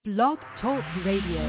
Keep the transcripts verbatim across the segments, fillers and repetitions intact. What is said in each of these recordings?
Blog Talk Radio.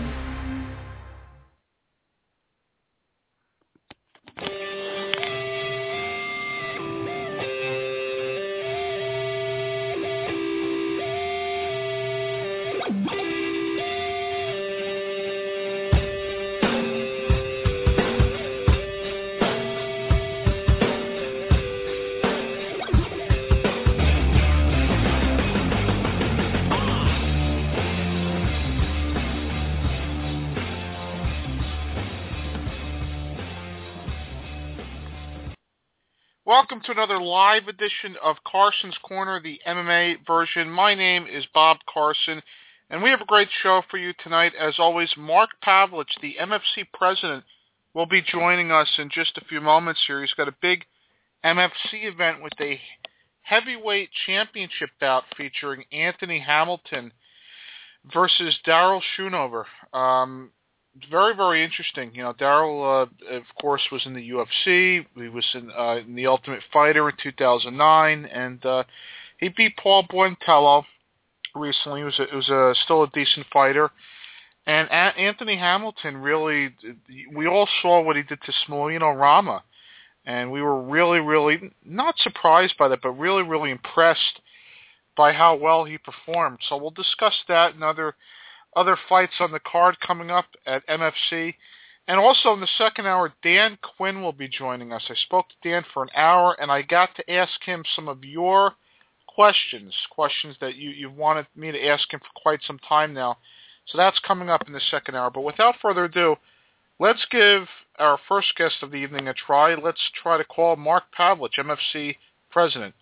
Welcome to another live edition of Carson's Corner, the M M A version. My name is Bob Carson, and we have a great show for you tonight. As always, Mark Pavelich, the M F C president, will be joining us in just a few moments here. He's got a big M F C event with a heavyweight championship bout featuring Anthony Hamilton versus Daryl Schoonover. Um, Very, very interesting. You know, Daryl, uh, of course, was in the U F C. He was in, uh, in The Ultimate Fighter in two thousand nine, and uh, he beat Paul Buentello recently. He was, a, it was a, still a decent fighter. And a- Anthony Hamilton really, we all saw what he did to Smolino Rama, and we were really, really not surprised by that, but really, really impressed by how well he performed. So we'll discuss that and other Other fights on the card coming up at M F C. And also in the second hour, Dan Quinn will be joining us. I spoke to Dan for an hour, and I got to ask him some of your questions, questions that you, you've wanted me to ask him for quite some time now. So that's coming up in the second hour. But without further ado, let's give our first guest of the evening a try. Let's try to call Mark Pavelich, M F C president.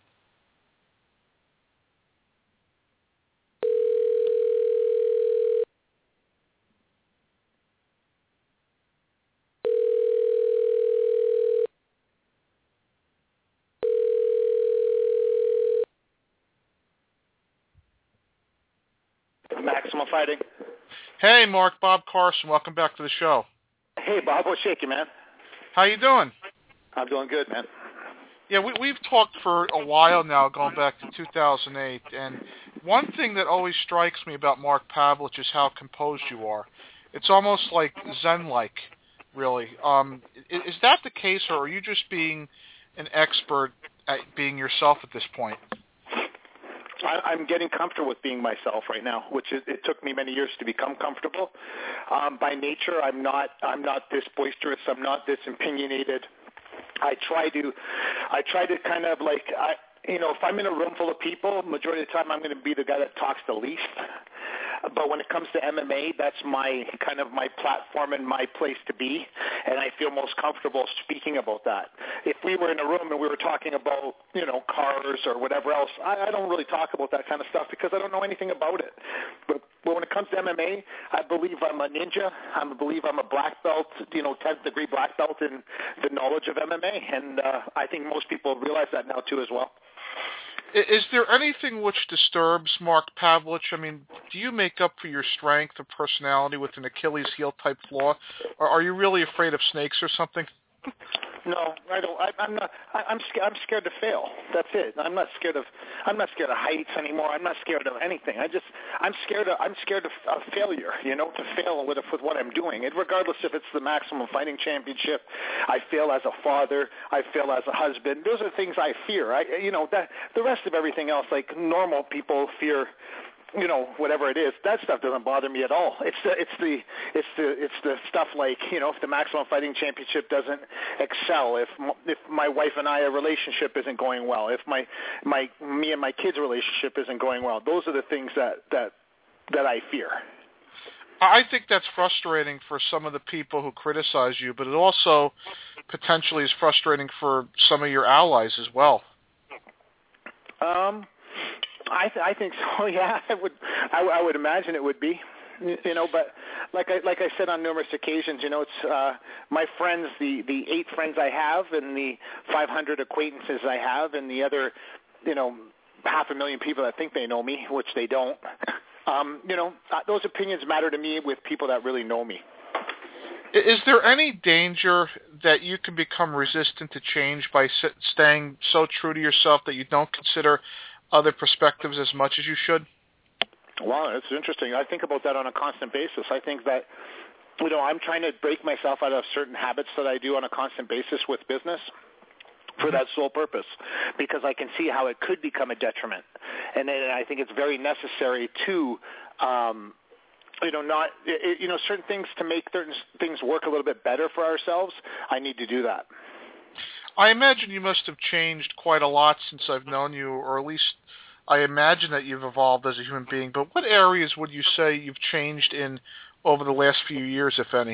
Maximum Fighting. Hey, Mark, Bob Carson. Welcome back to the show. Hey, Bob. What's shaking, man? How you doing? I'm doing good, man. Yeah, we, we've talked for a while now, going back to two thousand eight, and one thing that always strikes me about Mark Pavelich is how composed you are. It's almost like Zen-like, really. Um, is, is that the case, or are you just being an expert at being yourself at this point? I, I'm getting comfortable with being myself right now, which is, it took me many years to become comfortable. Um, by nature, I'm not. I'm not this boisterous. I'm not this opinionated. I try to. I try to kind of like. I, you know, if I'm in a room full of people, majority of the time I'm going to be the guy that talks the least. But when it comes to M M A, that's my kind of my platform and my place to be, and I feel most comfortable speaking about that. If we were in a room and we were talking about, you know, cars or whatever else, I, I don't really talk about that kind of stuff because I don't know anything about it. But, but when it comes to M M A, I believe I'm a ninja. I believe I'm a black belt, you know, tenth degree black belt in the knowledge of M M A, and uh, I think most people realize that now too as well. Is there anything which disturbs Mark Pavelich? I mean, do you make up for your strength of personality with an Achilles heel type flaw, or are you really afraid of snakes or something? No, I don't. I, I'm not. I, I'm scared. I'm scared to fail. That's it. I'm not scared of. I'm not scared of heights anymore. I'm not scared of anything. I just. I'm scared of. I'm scared of, of failure. You know, to fail with with what I'm doing. And regardless if it's the Maximum Fighting Championship, I fail as a father. I fail as a husband. Those are things I fear. I. You know that the rest of everything else, like normal people fear. You know, whatever it is, that stuff doesn't bother me at all. It's the, it's the, it's the, it's the stuff like, you know, if the Maximum Fighting Championship doesn't excel, if if my wife and I, a relationship isn't going well, if my my me and my kids' relationship isn't going well, those are the things that that that I fear. I think that's frustrating for some of the people who criticize you, but it also potentially is frustrating for some of your allies as well. Um. I, th- I think so. Yeah, I would. I, w- I would imagine it would be. You know, but like I like I said on numerous occasions, you know, it's uh, my friends, the the eight friends I have, and the five hundred acquaintances I have, and the other, you know, half a million people that think they know me, which they don't. Um, you know, those opinions matter to me with people that really know me. Is there any danger that you can become resistant to change by sit- staying so true to yourself that you don't consider other perspectives as much as you should? Wow, that's interesting. I think about that on a constant basis. I think that, you know, I'm trying to break myself out of certain habits that I do on a constant basis with business for that sole purpose, because I can see how it could become a detriment. And, and I think it's very necessary to, um, you know, not, it, you know, certain things to make certain things work a little bit better for ourselves. I need to do that. I imagine you must have changed quite a lot since I've known you, or at least I imagine that you've evolved as a human being. But what areas would you say you've changed in over the last few years, if any?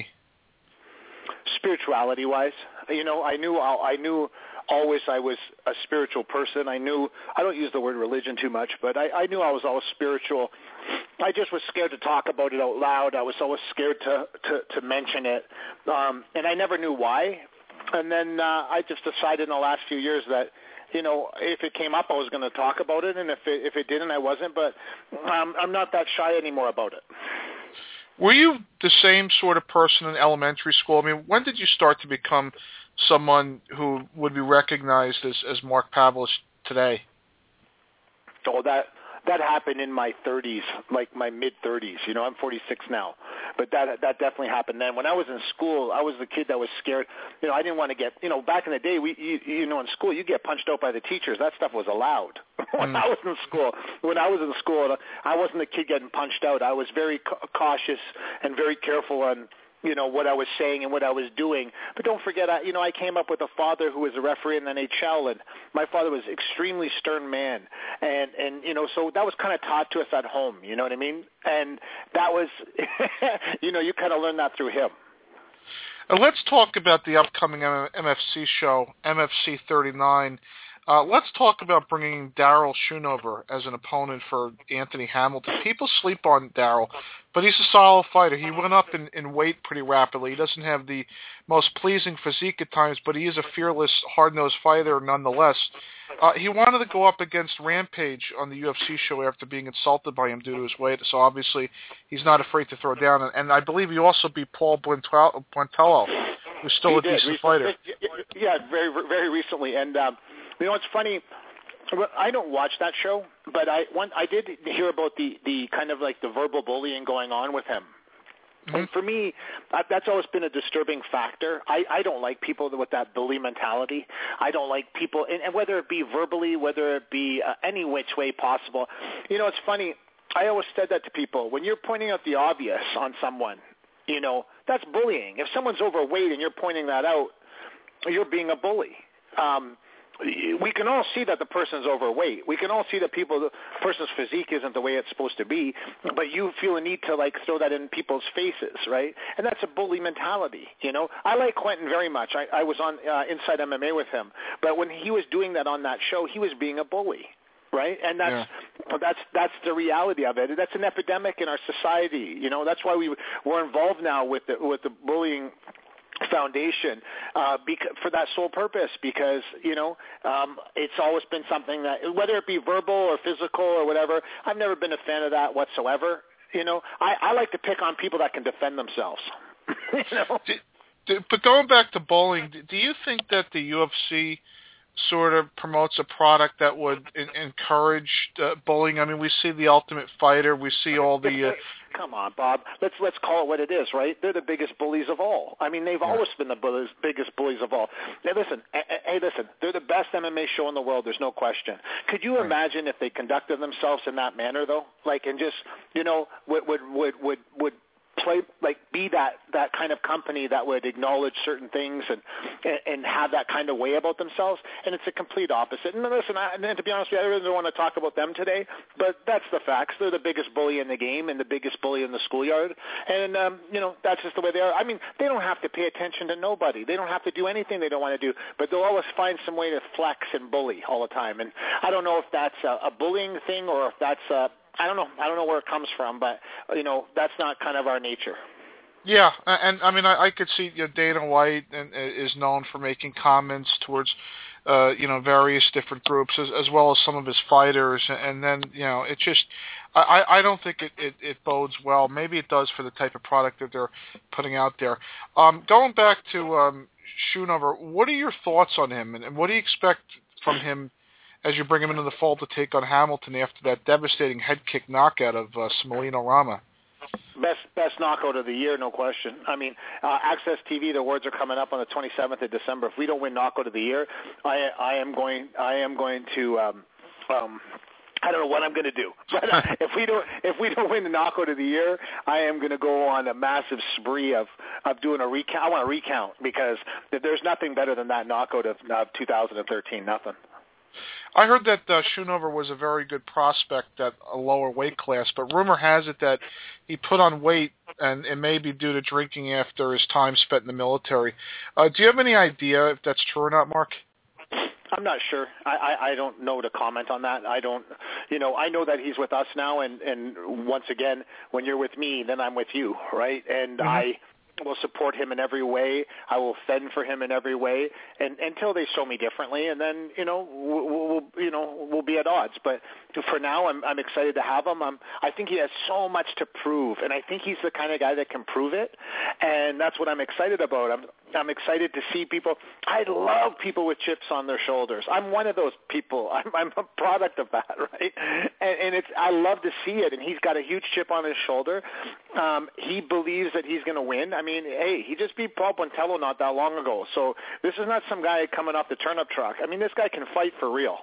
Spirituality-wise, you know, I knew I knew always I was a spiritual person. I knew, I don't use the word religion too much, but I, I knew I was always spiritual. I just was scared to talk about it out loud. I was always scared to, to, to mention it, um, and I never knew why. And then uh, I just decided in the last few years that, you know, if it came up, I was going to talk about it, and if it, if it didn't, I wasn't. But um, I'm not that shy anymore about it. Were you the same sort of person in elementary school? I mean, when did you start to become someone who would be recognized as, as Mark Pavelich today? Oh, that that happened in my thirties, like my mid-thirties. You know, I'm forty-six now. But that that definitely happened then. When I was in school, I was the kid that was scared. You know, I didn't want to get, you know, back in the day, we, you, you know, in school, you get punched out by the teachers. That stuff was allowed. when mm. I was in school, when I was in school, I wasn't the kid getting punched out. I was very cautious and very careful on, you know, what I was saying and what I was doing. But don't forget, I, you know, I came up with a father who was a referee in the N H L, and my father was an extremely stern man. And, and you know, so that was kind of taught to us at home, you know what I mean? And that was, you know, you kind of learn that through him. Uh, let's talk about the upcoming M F C show, M F C thirty-nine. Uh, let's talk about bringing Daryl Schoonover as an opponent for Anthony Hamilton. People sleep on Daryl, but he's a solid fighter. He went up in, in weight pretty rapidly. He doesn't have the most pleasing physique at times, but he is a fearless, hard-nosed fighter nonetheless. Uh, he wanted to go up against Rampage on the U F C show after being insulted by him due to his weight, so obviously he's not afraid to throw down. And, and I believe he also beat Paul Buentello, who's still he a did. decent recently, fighter. Yeah, very, very recently. And um, you know, it's funny. I don't watch that show, but I one, I did hear about the, the kind of like the verbal bullying going on with him. Mm-hmm. And for me, that's always been a disturbing factor. I, I don't like people with that bully mentality. I don't like people, and, and whether it be verbally, whether it be uh, any which way possible. You know, it's funny. I always said that to people. When you're pointing out the obvious on someone, you know, that's bullying. If someone's overweight and you're pointing that out, you're being a bully. Um, we can all see that the person's overweight. We can all see that people, the person's physique isn't the way it's supposed to be, but you feel a need to like throw that in people's faces, right? And that's a bully mentality, you know. I like Quentin very much. I, I was on uh, Inside M M A with him, but when he was doing that on that show, he was being a bully, right? And that's yeah. that's that's the reality of it. That's an epidemic in our society, you know. That's why we we're involved now with the with the bullying foundation uh, bec- for that sole purpose, because you know um, it's always been something that, whether it be verbal or physical or whatever, I've never been a fan of that whatsoever. You know, I, I like to pick on people that can defend themselves. you know? do, do, but going back to bowling, do you think that the U F C sort of promotes a product that would in, encourage uh, bullying? I mean, we see the Ultimate Fighter, we see all the. Uh, Come on, Bob. Let's let's call it what it is, right? They're the biggest bullies of all. I mean, they've yeah. always been the bullies, biggest bullies of all. Hey, listen, hey, listen. They're the best M M A show in the world. There's no question. Could you right. imagine if they conducted themselves in that manner, though? Like, and just you know, would would would would would. play like be that that kind of company that would acknowledge certain things and and have that kind of way about themselves, and it's a complete opposite. And listen, I, and to be honest with you, I really don't want to talk about them today, but that's the facts. They're the biggest bully in the game and the biggest bully in the schoolyard, and um, you know that's just the way they are. I mean, they don't have to pay attention to nobody. They don't have to do anything they don't want to do, but they'll always find some way to flex and bully all the time. And I don't know if that's a, a bullying thing or if that's a I don't know. I don't know where it comes from, but, you know, that's not kind of our nature. Yeah, and, I mean, I, I could see you know, Dana White and, is known for making comments towards, uh, you know, various different groups, as, as well as some of his fighters, and then, you know, it just, I, I don't think it, it, it bodes well. Maybe it does for the type of product that they're putting out there. Um, going back to um, Schoonover, what are your thoughts on him, and, and what do you expect from him as you bring him into the fold to take on Hamilton after that devastating head kick knockout of uh, Smolino Rama. Best best knockout of the year, no question. I mean, uh, Access T V. The words are coming up on the twenty-seventh of December. If we don't win knockout of the year, I I am going I am going to um, um, I don't know what I'm going to do. But if we don't if we don't win the knockout of the year, I am going to go on a massive spree of of doing a recount. I want to recount because there's nothing better than that knockout of, of two thousand thirteen. Nothing. I heard that uh, Schoonover was a very good prospect at a lower weight class, but rumor has it that he put on weight, and it may be due to drinking after his time spent in the military. Uh, do you have any idea if that's true or not, Mark? I'm not sure. I, I, I don't know to comment on that. I don't, you know, I know that he's with us now, and, and once again, when you're with me, then I'm with you, right? And mm-hmm. I will support him in every way. I will fend for him in every way, and until they show me differently, and then you know we'll, we'll you know we'll be at odds. But for now, I'm I'm excited to have him. I'm, I think he has so much to prove, and I think he's the kind of guy that can prove it, and that's what I'm excited about. I'm I'm excited to see people. I love people with chips on their shoulders. I'm one of those people. I'm, I'm a product of that, right? And, and it's I love to see it. And he's got a huge chip on his shoulder. Um, he believes that he's going to win. I mean, hey, he just beat Paul Bontello not that long ago. So this is not some guy coming off the turnip truck. I mean, this guy can fight for real.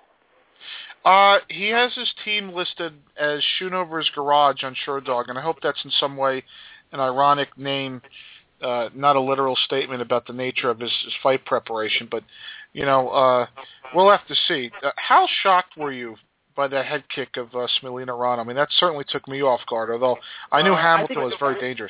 Uh, he has his team listed as Schoonover's Garage on Sherdog, and I hope that's in some way an ironic name. Uh, not a literal statement about the nature of his, his fight preparation, but, you know, uh, we'll have to see. Uh, how shocked were you by that head kick of uh, Smolino Rama? I mean, that certainly took me off guard, although I knew uh, Hamilton I was very dangerous.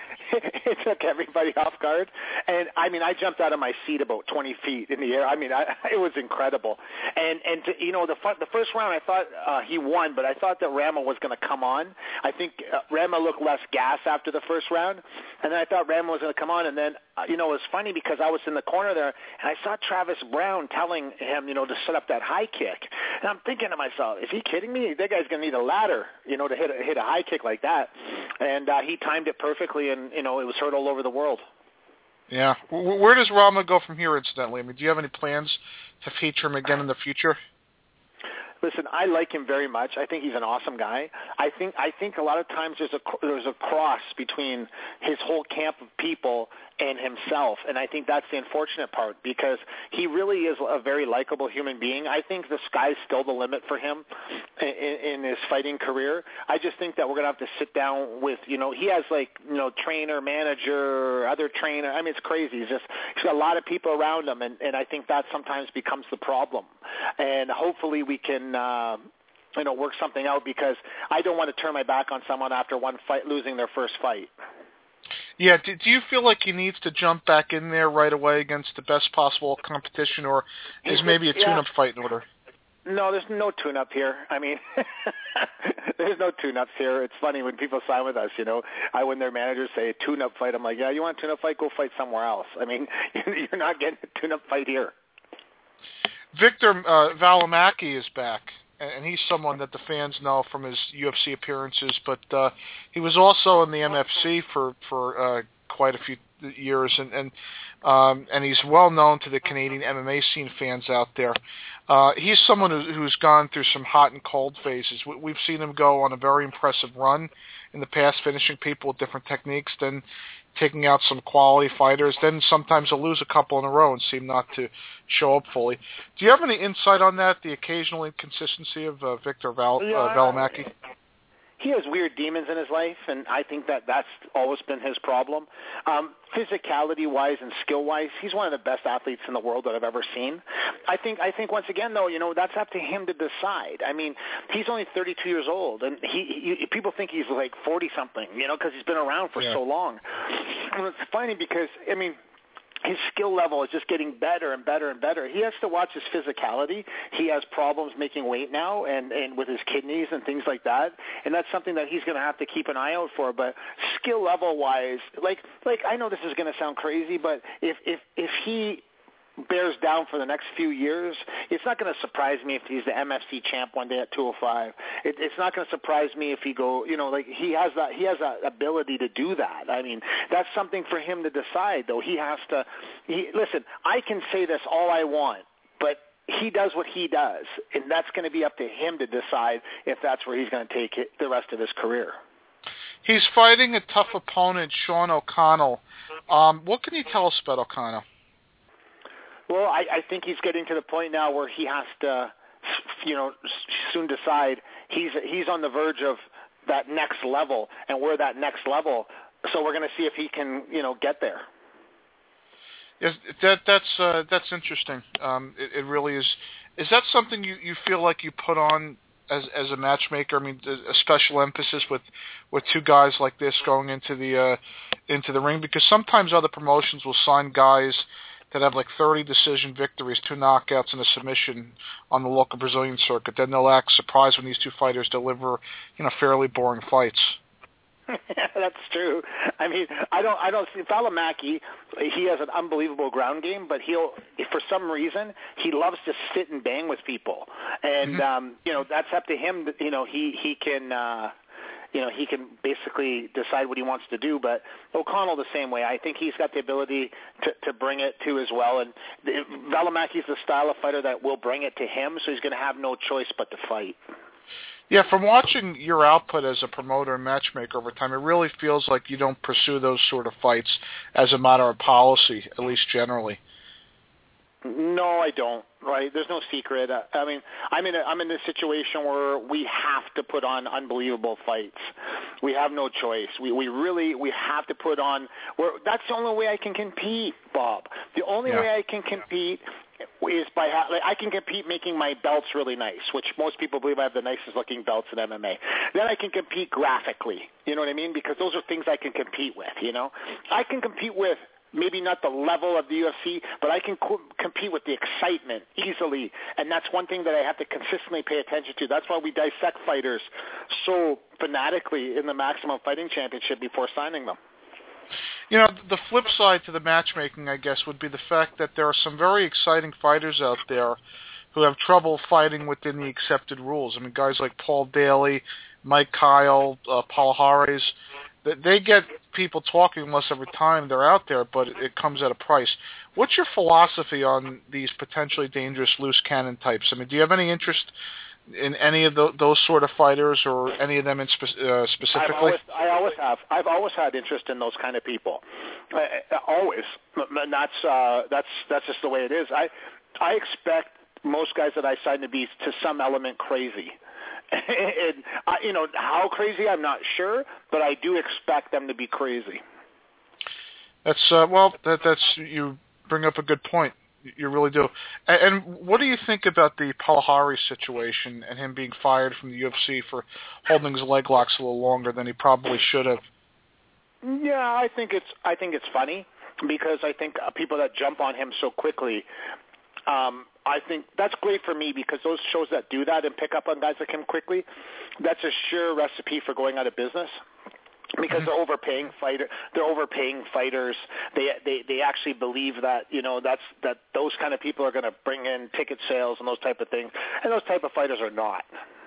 It took everybody off guard. And, I mean, I jumped out of my seat about twenty feet in the air. I mean, I, it was incredible. And, and to, you know, the, the first round I thought uh, he won, but I thought that Rama was going to come on. I think uh, Rama looked less gas after the first round. And then I thought Rama was going to come on. And then, uh, you know, it was funny because I was in the corner there, and I saw Travis Brown telling him, you know, to set up that high kick. And I'm thinking to myself, is he kidding me? That guy's going to need a ladder, you know, to hit a, hit a high kick like that. And uh, he timed it perfectly, and, you know, it was heard all over the world. Yeah. Where does Rama go from here, incidentally? I mean, do you have any plans to feature him again in the future? Listen, I like him very much. I think he's an awesome guy. I think I think a lot of times there's a there's a cross between his whole camp of people and himself, and I think that's the unfortunate part because he really is a very likable human being. I think the sky's still the limit for him in, in his fighting career. I just think that we're gonna have to sit down with, you know, he has like, you know, trainer, manager, other trainer. I mean, it's crazy. He's just he's got a lot of people around him, and, and I think that sometimes becomes the problem. And hopefully we can. Uh, you know, work something out because I don't want to turn my back on someone after one fight, losing their first fight. Yeah, do, do you feel like he needs to jump back in there right away against the best possible competition, or is maybe a tune-up yeah. fight in order? No, there's no tune-up here. I mean, there's no tune-ups here. It's funny when people sign with us, you know, I when their managers say a tune-up fight, I'm like, yeah, you want a tune-up fight? Go fight somewhere else. I mean, you're not getting a tune-up fight here. Victor uh, Valimaki is back, and he's someone that the fans know from his U F C appearances, but uh, he was also in the M F C for, for uh, quite a few years, and and, um, and he's well known to the Canadian M M A scene fans out there. Uh, he's someone who, who's gone through some hot and cold phases. We, we've seen him go on a very impressive run in the past, finishing people with different techniques, then taking out some quality fighters, then sometimes he'll lose a couple in a row and seem not to show up fully. Do you have any insight on that, the occasional inconsistency of uh, Victor Val- yeah, uh, Valimaki? He has weird demons in his life, and I think that that's always been his problem. Um, physicality-wise and skill-wise, he's one of the best athletes in the world that I've ever seen. I think, I think once again, though, you know, that's up to him to decide. I mean, he's only thirty-two years old, and he, he people think he's like forty-something, you know, because he's been around for yeah. so long. And it's funny because, I mean, his skill level is just getting better and better and better. He has to watch his physicality. He has problems making weight now and, and with his kidneys and things like that. And that's something that he's going to have to keep an eye out for. But skill level-wise, like like I know this is going to sound crazy, but if if if he bears down for the next few years, it's not going to surprise me if he's the M F C champ one day at two oh five. It, it's not going to surprise me if he go, you know, like he has that he has that ability to do that. I mean, that's something for him to decide, though. He has to. He, listen, I can say this all I want, but he does what he does, and that's going to be up to him to decide if that's where he's going to take it the rest of his career. He's fighting a tough opponent, Sean O'Connell. Um, what can you tell us about O'Connell? Well, I, I think he's getting to the point now where he has to, you know, soon decide he's he's on the verge of that next level, and we're that next level. So we're going to see if he can, you know, get there. Yes, that that's uh, that's interesting. Um, it, it really is. Is that something you, you feel like you put on as as a matchmaker? I mean, a special emphasis with, with two guys like this going into the uh, into the ring, because sometimes other promotions will sign guys that have like thirty decision victories, two knockouts, and a submission on the local Brazilian circuit. Then they'll act surprised when these two fighters deliver, you know, fairly boring fights. That's true. I mean, I don't, I don't see Valimaki. He has an unbelievable ground game, but he'll, for some reason, he loves to sit and bang with people, and mm-hmm. um, you know, that's up to him. You know, he he can, uh, you know, he can basically decide what he wants to do. But O'Connell the same way. I think he's got the ability to to bring it too as well. And Valimaki's the style of fighter that will bring it to him, so he's going to have no choice but to fight. Yeah, from watching your output as a promoter and matchmaker over time, it really feels like you don't pursue those sort of fights as a matter of policy, at least generally. No, I don't. Right? There's no secret. I mean, I'm in a, I'm in a situation where we have to put on unbelievable fights. We have no choice. We we really we have to put on. We're, that's the only way I can compete, Bob. The only yeah. way I can compete is by ha- like I can compete making my belts really nice, which most people believe I have the nicest looking belts in M M A. Then I can compete graphically. You know what I mean? Because those are things I can compete with. You know, I can compete with. Maybe not the level of the U F C, but I can co- compete with the excitement easily, and that's one thing that I have to consistently pay attention to. That's why we dissect fighters so fanatically in the Maximum Fighting Championship before signing them. You know, the flip side to the matchmaking, I guess, would be the fact that there are some very exciting fighters out there who have trouble fighting within the accepted rules. I mean, guys like Paul Daly, Mike Kyle, uh, Palhares, they get people talking less every time they're out there, but it comes at a price. What's your philosophy on these potentially dangerous loose cannon types? I mean, do you have any interest in any of the, those sort of fighters, or any of them in spe- uh, specifically? I've always, I always have. I've always had interest in those kind of people. I, I, always. And that's uh, that's that's just the way it is. I I expect most guys that I sign to be to some element crazy. And I, you know, how crazy I'm not sure, but I do expect them to be crazy. That's uh, well, that that's you bring up a good point. You really do. And, and what do you think about the Palhares situation and him being fired from the U F C for holding his leg locks a little longer than he probably should have? Yeah, I think it's I think it's funny because I think people that jump on him so quickly. Um, I think that's great for me because those shows that do that and pick up on guys like him quickly, that's a sure recipe for going out of business. Because they're overpaying fighter, they're overpaying fighters. They they they actually believe that you know that's that those kind of people are going to bring in ticket sales and those type of things, and those type of fighters are not.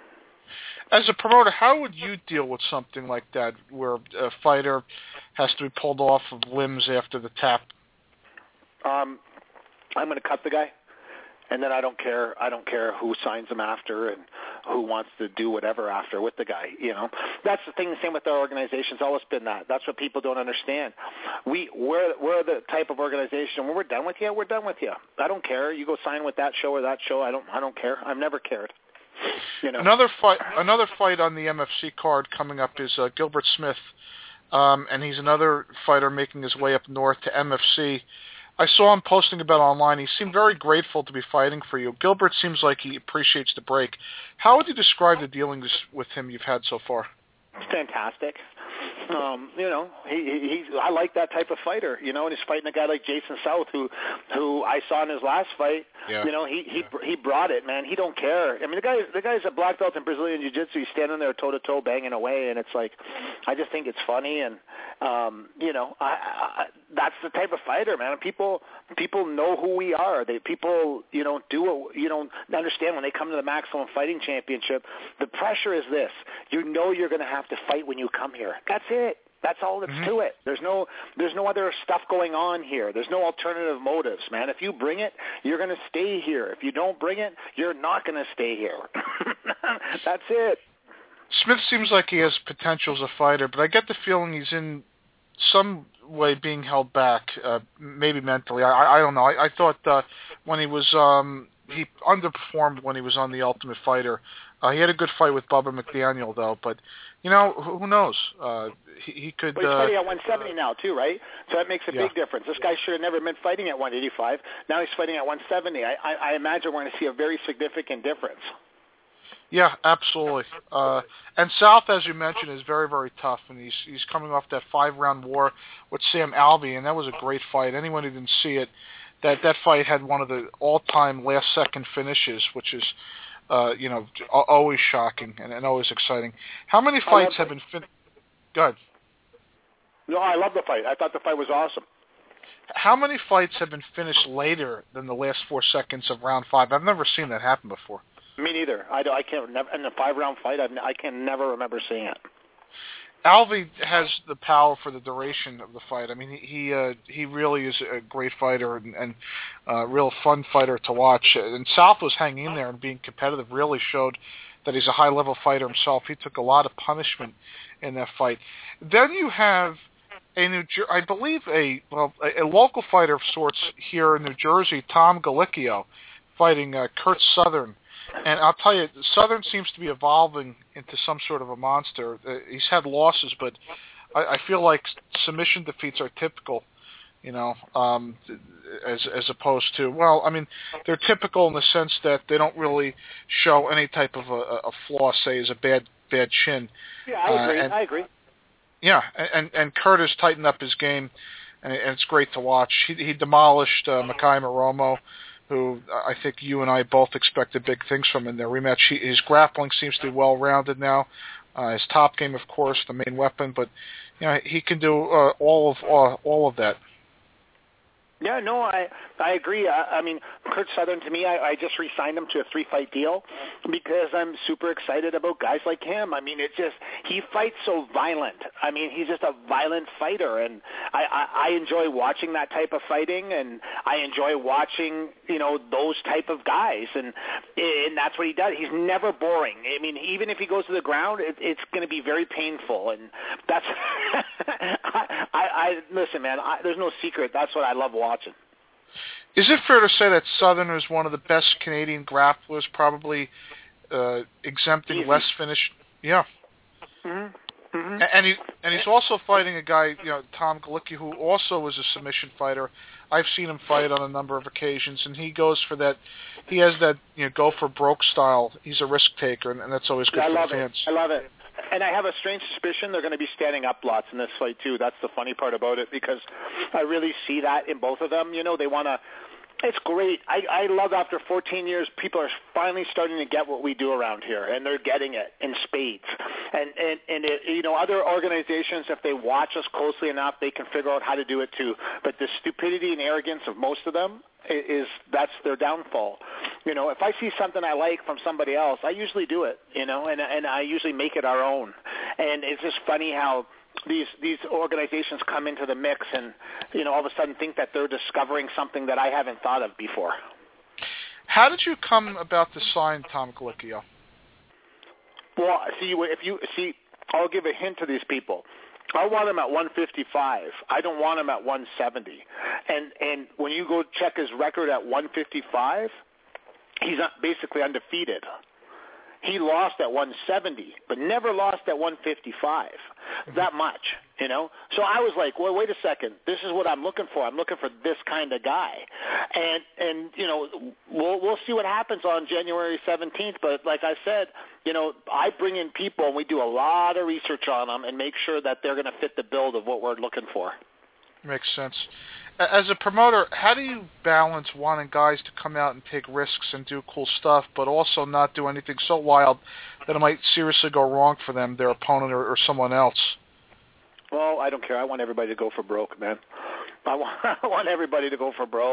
As a promoter, how would you deal with something like that, where a fighter has to be pulled off of limbs after the tap? Um, I'm going to cut the guy. And then I don't care. I don't care who signs him after and who wants to do whatever after with the guy. You know, that's the thing. The same with our organization. It's always been that. That's what people don't understand. We we're we're the type of organization. When we're done with you, we're done with you. I don't care. You go sign with that show or that show. I don't. I don't care. I've never cared. You know. Another fight. Another fight on the M F C card coming up is uh, Gilbert Smith, um, and he's another fighter making his way up north to M F C. I saw him posting about online. He seemed very grateful to be fighting for you. Gilbert seems like he appreciates the break. How would you describe the dealings with him you've had so far? Fantastic. Um, you know, he, he, he's. I like that type of fighter. You know, and he's fighting a guy like Jason South, who, who I saw in his last fight. Yeah. You know, he he he brought it, man. He don't care. I mean, the guy the guy's a black belt in Brazilian Jiu-Jitsu. He's standing there toe to toe, banging away, and it's like, I just think it's funny, and um, you know, I, I, that's the type of fighter, man. People people know who we are. They people you know do what you know understand when they come to the Maximum Fighting Championship. The pressure is this: you know, you're going to have to fight when you come here. That's it. That's all that's mm-hmm. to it. There's no there's no other stuff going on here. There's no alternative motives, man. If you bring it, you're going to stay here. If you don't bring it, you're not going to stay here. That's it. Smith seems like he has potential as a fighter, but I get the feeling he's in some way being held back, uh, maybe mentally. I, I don't know. I, I thought uh, when he was um, he underperformed when he was on The Ultimate Fighter. Uh, he had a good fight with Bubba McDaniel, though, but, you know, who, who knows? Uh, he, he could... But he's uh, fighting at one seventy now, too, right? So that makes a yeah. big difference. This guy should have never been fighting at one eighty-five. Now he's fighting at one seventy. I, I, I imagine we're going to see a very significant difference. Yeah, absolutely. Uh, and South, as you mentioned, is very, very tough, and he's he's coming off that five-round war with Sam Alvey, and that was a great fight. Anyone who didn't see it, that, that fight had one of the all-time last-second finishes, which is... Uh, you know, always shocking and, and always exciting. How many fights have been finished? Go ahead. No, I love the fight. I thought the fight was awesome. How many fights have been finished later than the last four seconds of round five? I've never seen that happen before. Me neither. I, I can't. Never, in a five-round fight, I've, I can never remember seeing it. Alvey has the power for the duration of the fight. I mean, he he, uh, he really is a great fighter and, and a real fun fighter to watch. And South was hanging in there and being competitive, really showed that he's a high-level fighter himself. He took a lot of punishment in that fight. Then you have a New Jer- I believe a well a, a local fighter of sorts here in New Jersey, Tom Galicchio, fighting uh, Kurt Southern. And I'll tell you, Southern seems to be evolving into some sort of a monster. Uh, he's had losses, but I, I feel like submission defeats are typical, you know, um, as as opposed to, well, I mean, they're typical in the sense that they don't really show any type of a, a flaw, say, as a bad bad chin. Yeah, I agree. Uh, and, I agree. Yeah, and and Kurt has tightened up his game, and, and it's great to watch. He, he demolished uh, Makai Moromo, who I think you and I both expected big things from in their rematch. He, his grappling seems to be well-rounded now. Uh, his top game, of course, the main weapon, but you know he can do uh, all of uh, all of that. Yeah, no, I I agree. I, I mean, Kurt Southern, to me, I, I just re-signed him to a three-fight deal because I'm super excited about guys like him. I mean, it just, he fights so violent. I mean, he's just a violent fighter, and I, I, I enjoy watching that type of fighting, and I enjoy watching, you know, those type of guys, and and that's what he does. He's never boring. I mean, even if he goes to the ground, it, it's going to be very painful, and that's, I, I, I, listen, man, I, there's no secret. That's what I love watching. Watching. Is it fair to say that Southern is one of the best Canadian grapplers, probably uh, exempting Easy. less finish? Yeah. Mm-hmm. Mm-hmm. And he and he's also fighting a guy, you know, Tom Galicki, who also is a submission fighter. I've seen him fight on a number of occasions, and he goes for that. He has that, you know, go for broke style. He's a risk taker, and, and that's always good I for love the fans. It. I love it. And I have a strange suspicion they're going to be standing up lots in this fight, too. That's the funny part about it, because I really see that in both of them. You know, they want to – it's great. I, I love after fourteen years, people are finally starting to get what we do around here, and they're getting it in spades. And, and, and it, you know, other organizations, if they watch us closely enough, they can figure out how to do it, too. But the stupidity and arrogance of most of them is that's their downfall. You know, if I see something I like from somebody else, I usually do it, you know, and and I usually make it our own. And it's just funny how these these organizations come into the mix and, you know, all of a sudden think that they're discovering something that I haven't thought of before. How did you come about to sign Tom Galicchio? Well, see, if you see, I'll give a hint to these people. I want him at one fifty-five. I don't want him at one seventy. And and when you go check his record at one fifty-five, he's basically undefeated. He lost at one seventy, but never lost at one fifty-five. That much, you know? So I was like, well, wait a second. This is what I'm looking for. I'm looking for this kind of guy. And, and you know, we'll, we'll see what happens on January seventeenth. But like I said, you know, I bring in people, and we do a lot of research on them and make sure that they're going to fit the build of what we're looking for. Makes sense. As a promoter, how do you balance wanting guys to come out and take risks and do cool stuff, but also not do anything so wild that it might seriously go wrong for them, their opponent, or, or someone else? Well, I don't care. I want everybody to go for broke, man. I want, I want everybody to go for broke.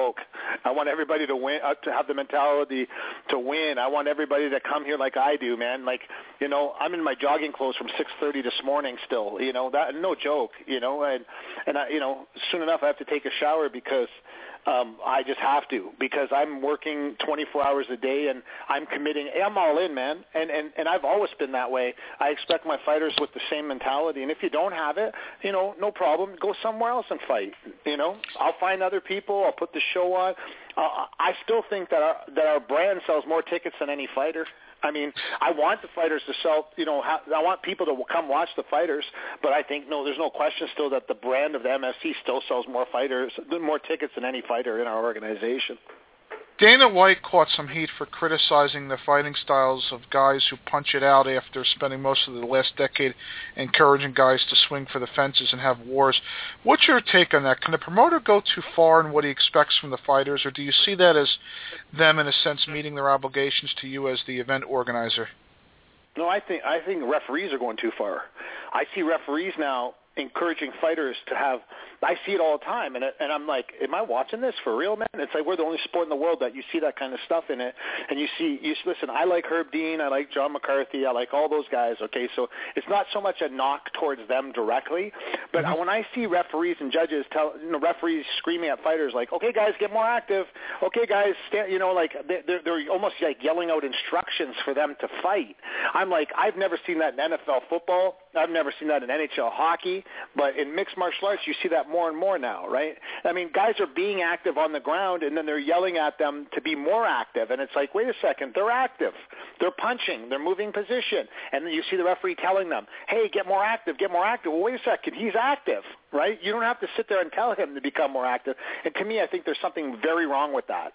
I want everybody to win, uh, to have the mentality to win. I want everybody to come here like I do, man. Like, you know, I'm in my jogging clothes from six thirty this morning still, you know, that, no joke, you know, and, and I, you know, soon enough I have to take a shower because Um, I just have to because I'm working twenty-four hours a day and I'm committing. I'm all in, man, and, and and I've always been that way. I expect my fighters with the same mentality, and if you don't have it, you know, no problem. Go somewhere else and fight. You know, I'll find other people. I'll put the show on. Uh, I still think that our that our brand sells more tickets than any fighter. I mean, I want the fighters to sell, you know, I want people to come watch the fighters, but I think, no, there's no question still that the brand of the M F C still sells more fighters, more tickets than any fighter in our organization. Dana White caught some heat for criticizing the fighting styles of guys who punch it out after spending most of the last decade encouraging guys to swing for the fences and have wars. What's your take on that? Can the promoter go too far in what he expects from the fighters, or do you see that as them, in a sense, meeting their obligations to you as the event organizer? No, I think I think referees are going too far. I see referees now encouraging fighters to have, I see it all the time, and it, and I'm like, am I watching this for real, man? It's like we're the only sport in the world that you see that kind of stuff in it, and you see, you listen, I like Herb Dean, I like John McCarthy, I like all those guys, okay, so it's not so much a knock towards them directly, but mm-hmm. when I see referees and judges tell, you know, referees screaming at fighters like, okay, guys, get more active, okay, guys, stand, you know, like, they're, they're almost like yelling out instructions for them to fight. I'm like, I've never seen that in N F L football, I've never seen that in N H L hockey, but in mixed martial arts, you see that more and more now, right? I mean, guys are being active on the ground, and then they're yelling at them to be more active. And it's like, wait a second, they're active. They're punching. They're moving position. And then you see the referee telling them, hey, get more active, get more active. Well, wait a second, he's active, right? You don't have to sit there and tell him to become more active. And to me, I think there's something very wrong with that.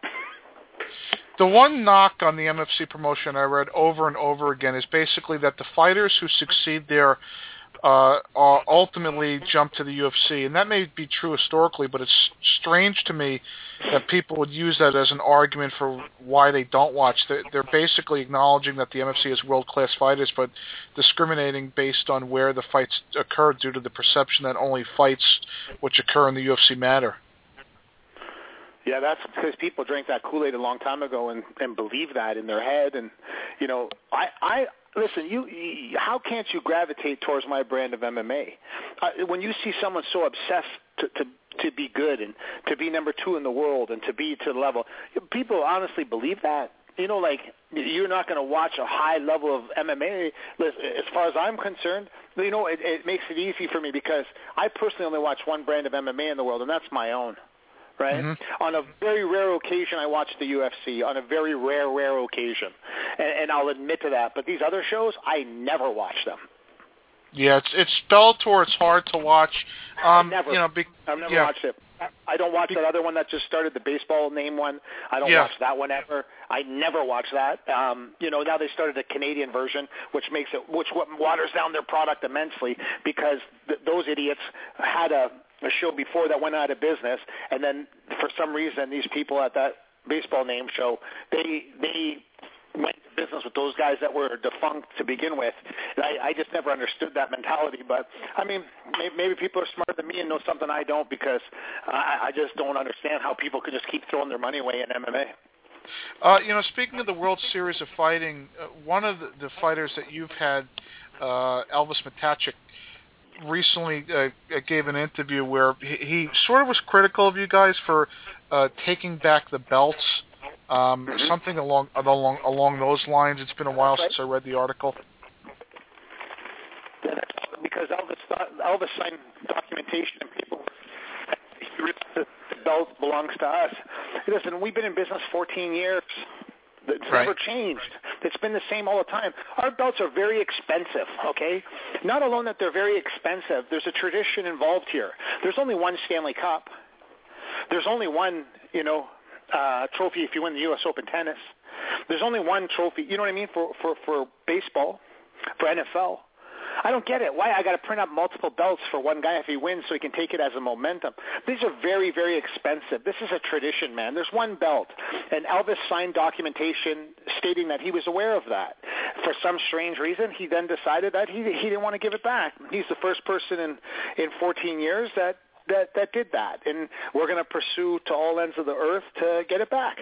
The one knock on the M F C promotion I read over and over again is basically that the fighters who succeed there uh, are ultimately jump to the U F C. And that may be true historically, but it's strange to me that people would use that as an argument for why they don't watch. They're, they're basically acknowledging that the M F C is world-class fighters, but discriminating based on where the fights occur due to the perception that only fights which occur in the U F C matter. Yeah, that's because people drank that Kool-Aid a long time ago and, and believe that in their head. And, you know, I, I listen, you, you, how can't you gravitate towards my brand of M M A? Uh, when you see someone so obsessed to, to, to be good and to be number two in the world and to be to the level, people honestly believe that. You know, like, you're not going to watch a high level of M M A. As far as I'm concerned, you know, it, it makes it easy for me because I personally only watch one brand of M M A in the world, and that's my own. Right? Mm-hmm. On a very rare occasion, I watch the U F C. On a very rare, rare occasion. And, and I'll admit to that. But these other shows, I never watch them. Yeah, it's it's Bellator. It's hard to watch. Um, never. You know, be, I've never yeah. watched it. I don't watch that other one that just started, the baseball name one. I don't yeah. watch that one ever. I never watch that. Um, you know, now they started a Canadian version, which makes it, which waters down their product immensely because th- those idiots had a a show before that went out of business, and then for some reason these people at that baseball name show, they they went to business with those guys that were defunct to begin with. And I, I just never understood that mentality. But, I mean, maybe, maybe people are smarter than me and know something I don't because I, I just don't understand how people could just keep throwing their money away in M M A. Uh, you know, speaking of the World Series of Fighting, uh, one of the, the fighters that you've had, uh, Elvis Matachik, recently uh, gave an interview where he, he sort of was critical of you guys for uh, taking back the belts, um, mm-hmm. something along along along those lines. It's been a while since I read the article. Because Elvis Elvis signed documentation and people, the belt belongs to us. Listen, we've been in business fourteen years. It's right. never changed. It's been the same all the time. Our belts are very expensive, okay? Not alone that they're very expensive, there's a tradition involved here. There's only one Stanley Cup. There's only one, you know, uh, trophy if you win the U S Open tennis. There's only one trophy, you know what I mean, for, for, for baseball, for N F L. I don't get it. Why I got to print out multiple belts for one guy if he wins so he can take it as a momentum? These are very, very expensive. This is a tradition, man. There's one belt. And Elvis signed documentation stating that he was aware of that. For some strange reason, he then decided that he he didn't want to give it back. He's the first person in, in fourteen years that that, that did that, and we're going to pursue to all ends of the earth to get it back.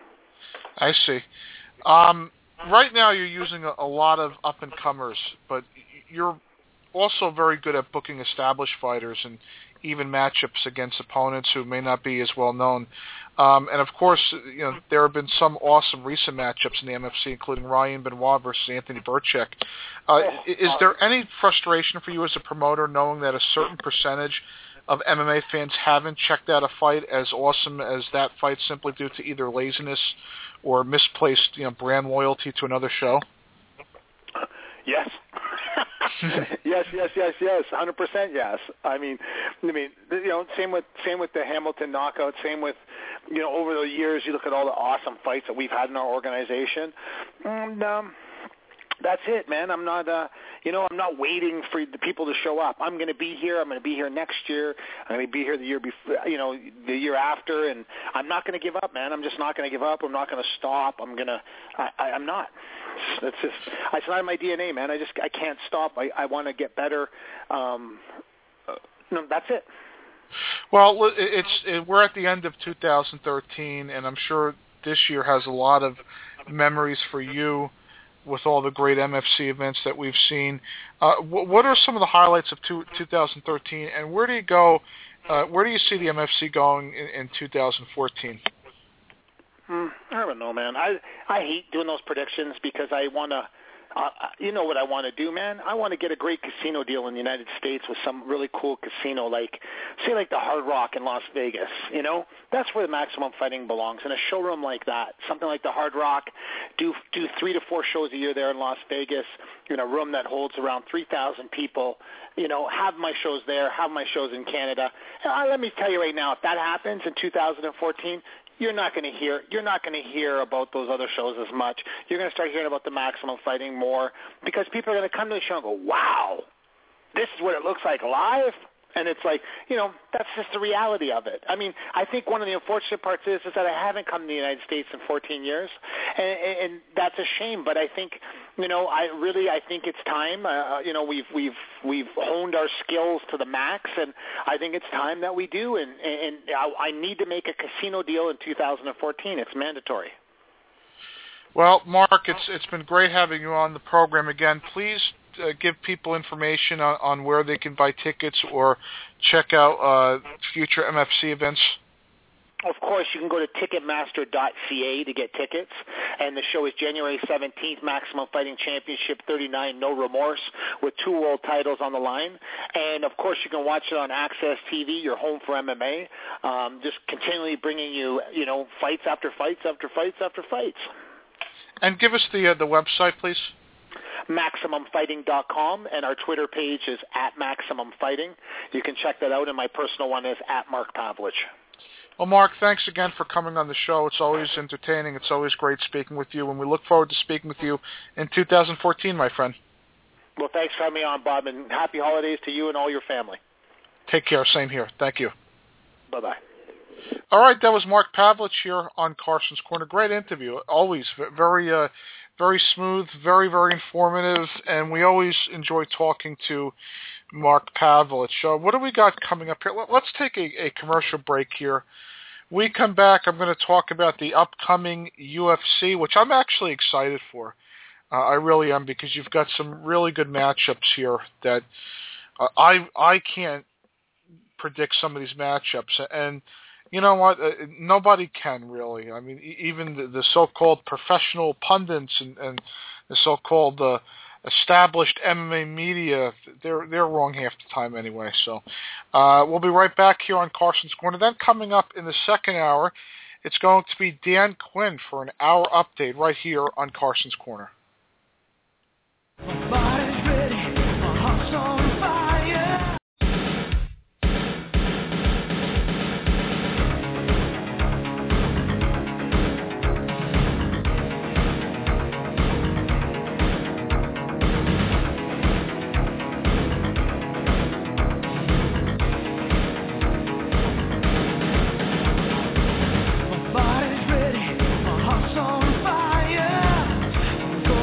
I see. Um, right now you're using a, a lot of up-and-comers, but you're also very good at booking established fighters and even matchups against opponents who may not be as well known. Um, and of course, you know, there have been some awesome recent matchups in the M F C, including Ryan Benoit versus Anthony Burchak. Uh, oh, is there any frustration for you as a promoter knowing that a certain percentage of M M A fans haven't checked out a fight as awesome as that fight simply due to either laziness or misplaced, you know, brand loyalty to another show? Yes. yes, yes, yes, yes, one hundred percent yes. I mean, I mean, you know, same with same with the Hamilton knockout. Same with, you know, over the years, you look at all the awesome fights that we've had in our organization, and um, that's it, man. I'm not, uh, you know, I'm not waiting for the people to show up. I'm going to be here. I'm going to be here next year. I'm going to be here the year before, you know, the year after, and I'm not going to give up, man. I'm just not going to give up. I'm not going to stop. I'm going to, I, I, I'm not. That's just, it's not in my D N A, man. I just, I can't stop. I, I want to get better. Um, uh, no, that's it. Well, it's it, we're at the end of two thousand thirteen, and I'm sure this year has a lot of memories for you with all the great M F C events that we've seen. Uh, what are some of the highlights of two, twenty thirteen, and where do you go? Uh, where do you see the M F C going in, in two thousand fourteen? Hmm, I don't know, man. I I hate doing those predictions because I want to. Uh, you know what I want to do, man? I want to get a great casino deal in the United States with some really cool casino, like, say, like the Hard Rock in Las Vegas. You know, that's where the Maximum Fighting belongs. In a showroom like that, something like the Hard Rock, do do three to four shows a year there in Las Vegas, in a room that holds around three thousand people. You know, have my shows there, have my shows in Canada. And uh, let me tell you right now, if that happens in two thousand fourteen, you're not going to hear you're not going to hear about those other shows as much. You're going to start hearing about the Maximum Fighting more because people are going to come to the show and go, "Wow, this is what it looks like live." And it's like, you know, that's just the reality of it. I mean, I think one of the unfortunate parts is, is that I haven't come to the United States in fourteen years, and, and that's a shame. But I think, you know, I really, I think it's time. Uh, you know, we've we've we've honed our skills to the max, and I think it's time that we do. And and I, I need to make a casino deal in two thousand fourteen. It's mandatory. Well, Mark, it's it's been great having you on the program again. Please uh, give people information on, on where they can buy tickets or check out uh, future M F C events. Of course, you can go to Ticketmaster dot C A to get tickets, and the show is January seventeenth, Maximum Fighting Championship thirty-nine, No Remorse, with two world titles on the line. And, of course, you can watch it on Access T V, your home for M M A, um, just continually bringing you, you know, fights after fights after fights after fights. And give us the uh, the website, please. Maximum Fighting dot com, and our Twitter page is at Maximum Fighting. You can check that out, and my personal one is at Mark Pavlich. Well, Mark, thanks again for coming on the show. It's always entertaining. It's always great speaking with you, and we look forward to speaking with you in two thousand fourteen, my friend. Well, thanks for having me on, Bob, and happy holidays to you and all your family. Take care. Same here. Thank you. Bye-bye. All right, that was Mark Pavlich here on Carson's Corner. Great interview. Always very, uh, very smooth, very, very informative, and we always enjoy talking to Mark Pavlich. Uh, what do we got coming up here? Let's take a, a commercial break here. We come back, I'm going to talk about the upcoming U F C, which I'm actually excited for. Uh, I really am, because you've got some really good matchups here that uh, I I can't predict some of these matchups. And you know what? Uh, nobody can, really. I mean, even the, the so-called professional pundits and, and the so-called uh, established M M A media, they're they're wrong half the time anyway. So uh, we'll be right back here on Carson's Corner. Then coming up in the second hour, it's going to be Dan Quinn for an hour update right here on Carson's Corner. Body's ready, my heart's on fire.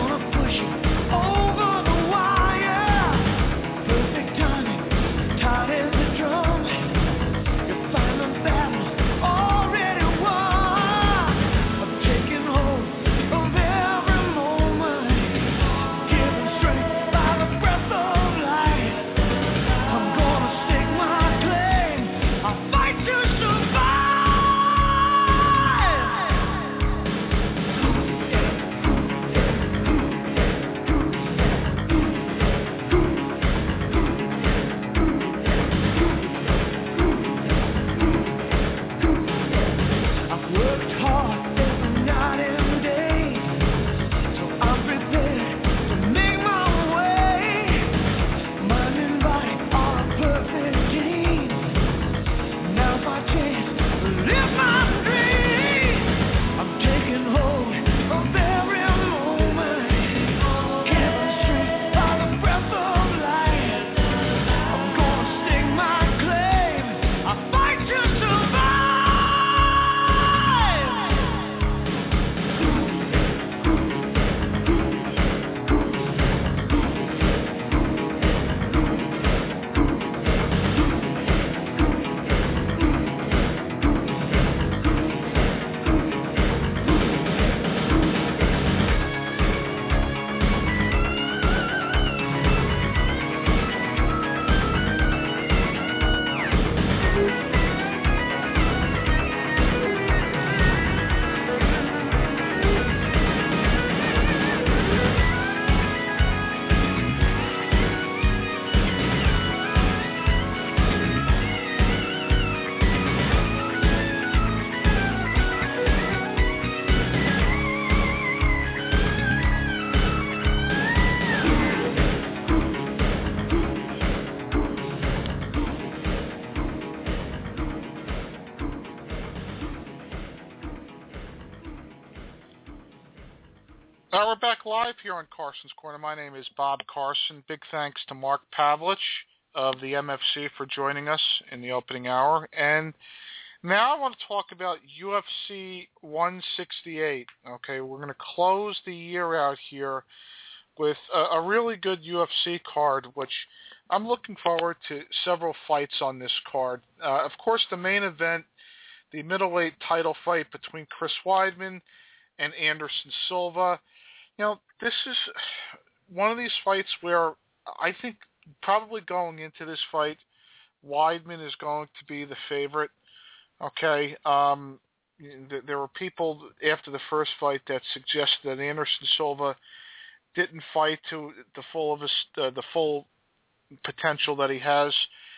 Uh, we're back live here on Carson's Corner. My name is Bob Carson. Big thanks to Mark Pavlich of the M F C for joining us in the opening hour. And now I want to talk about U F C one sixty-eight. Okay, we're going to close the year out here with a, a really good U F C card, which I'm looking forward to several fights on this card. Uh, of course, the main event, the middleweight title fight between Chris Weidman and Anderson Silva. You know, this is one of these fights where I think probably going into this fight, Weidman is going to be the favorite. Okay, um, there were people after the first fight that suggested that Anderson Silva didn't fight to the full of his uh, the full potential that he has.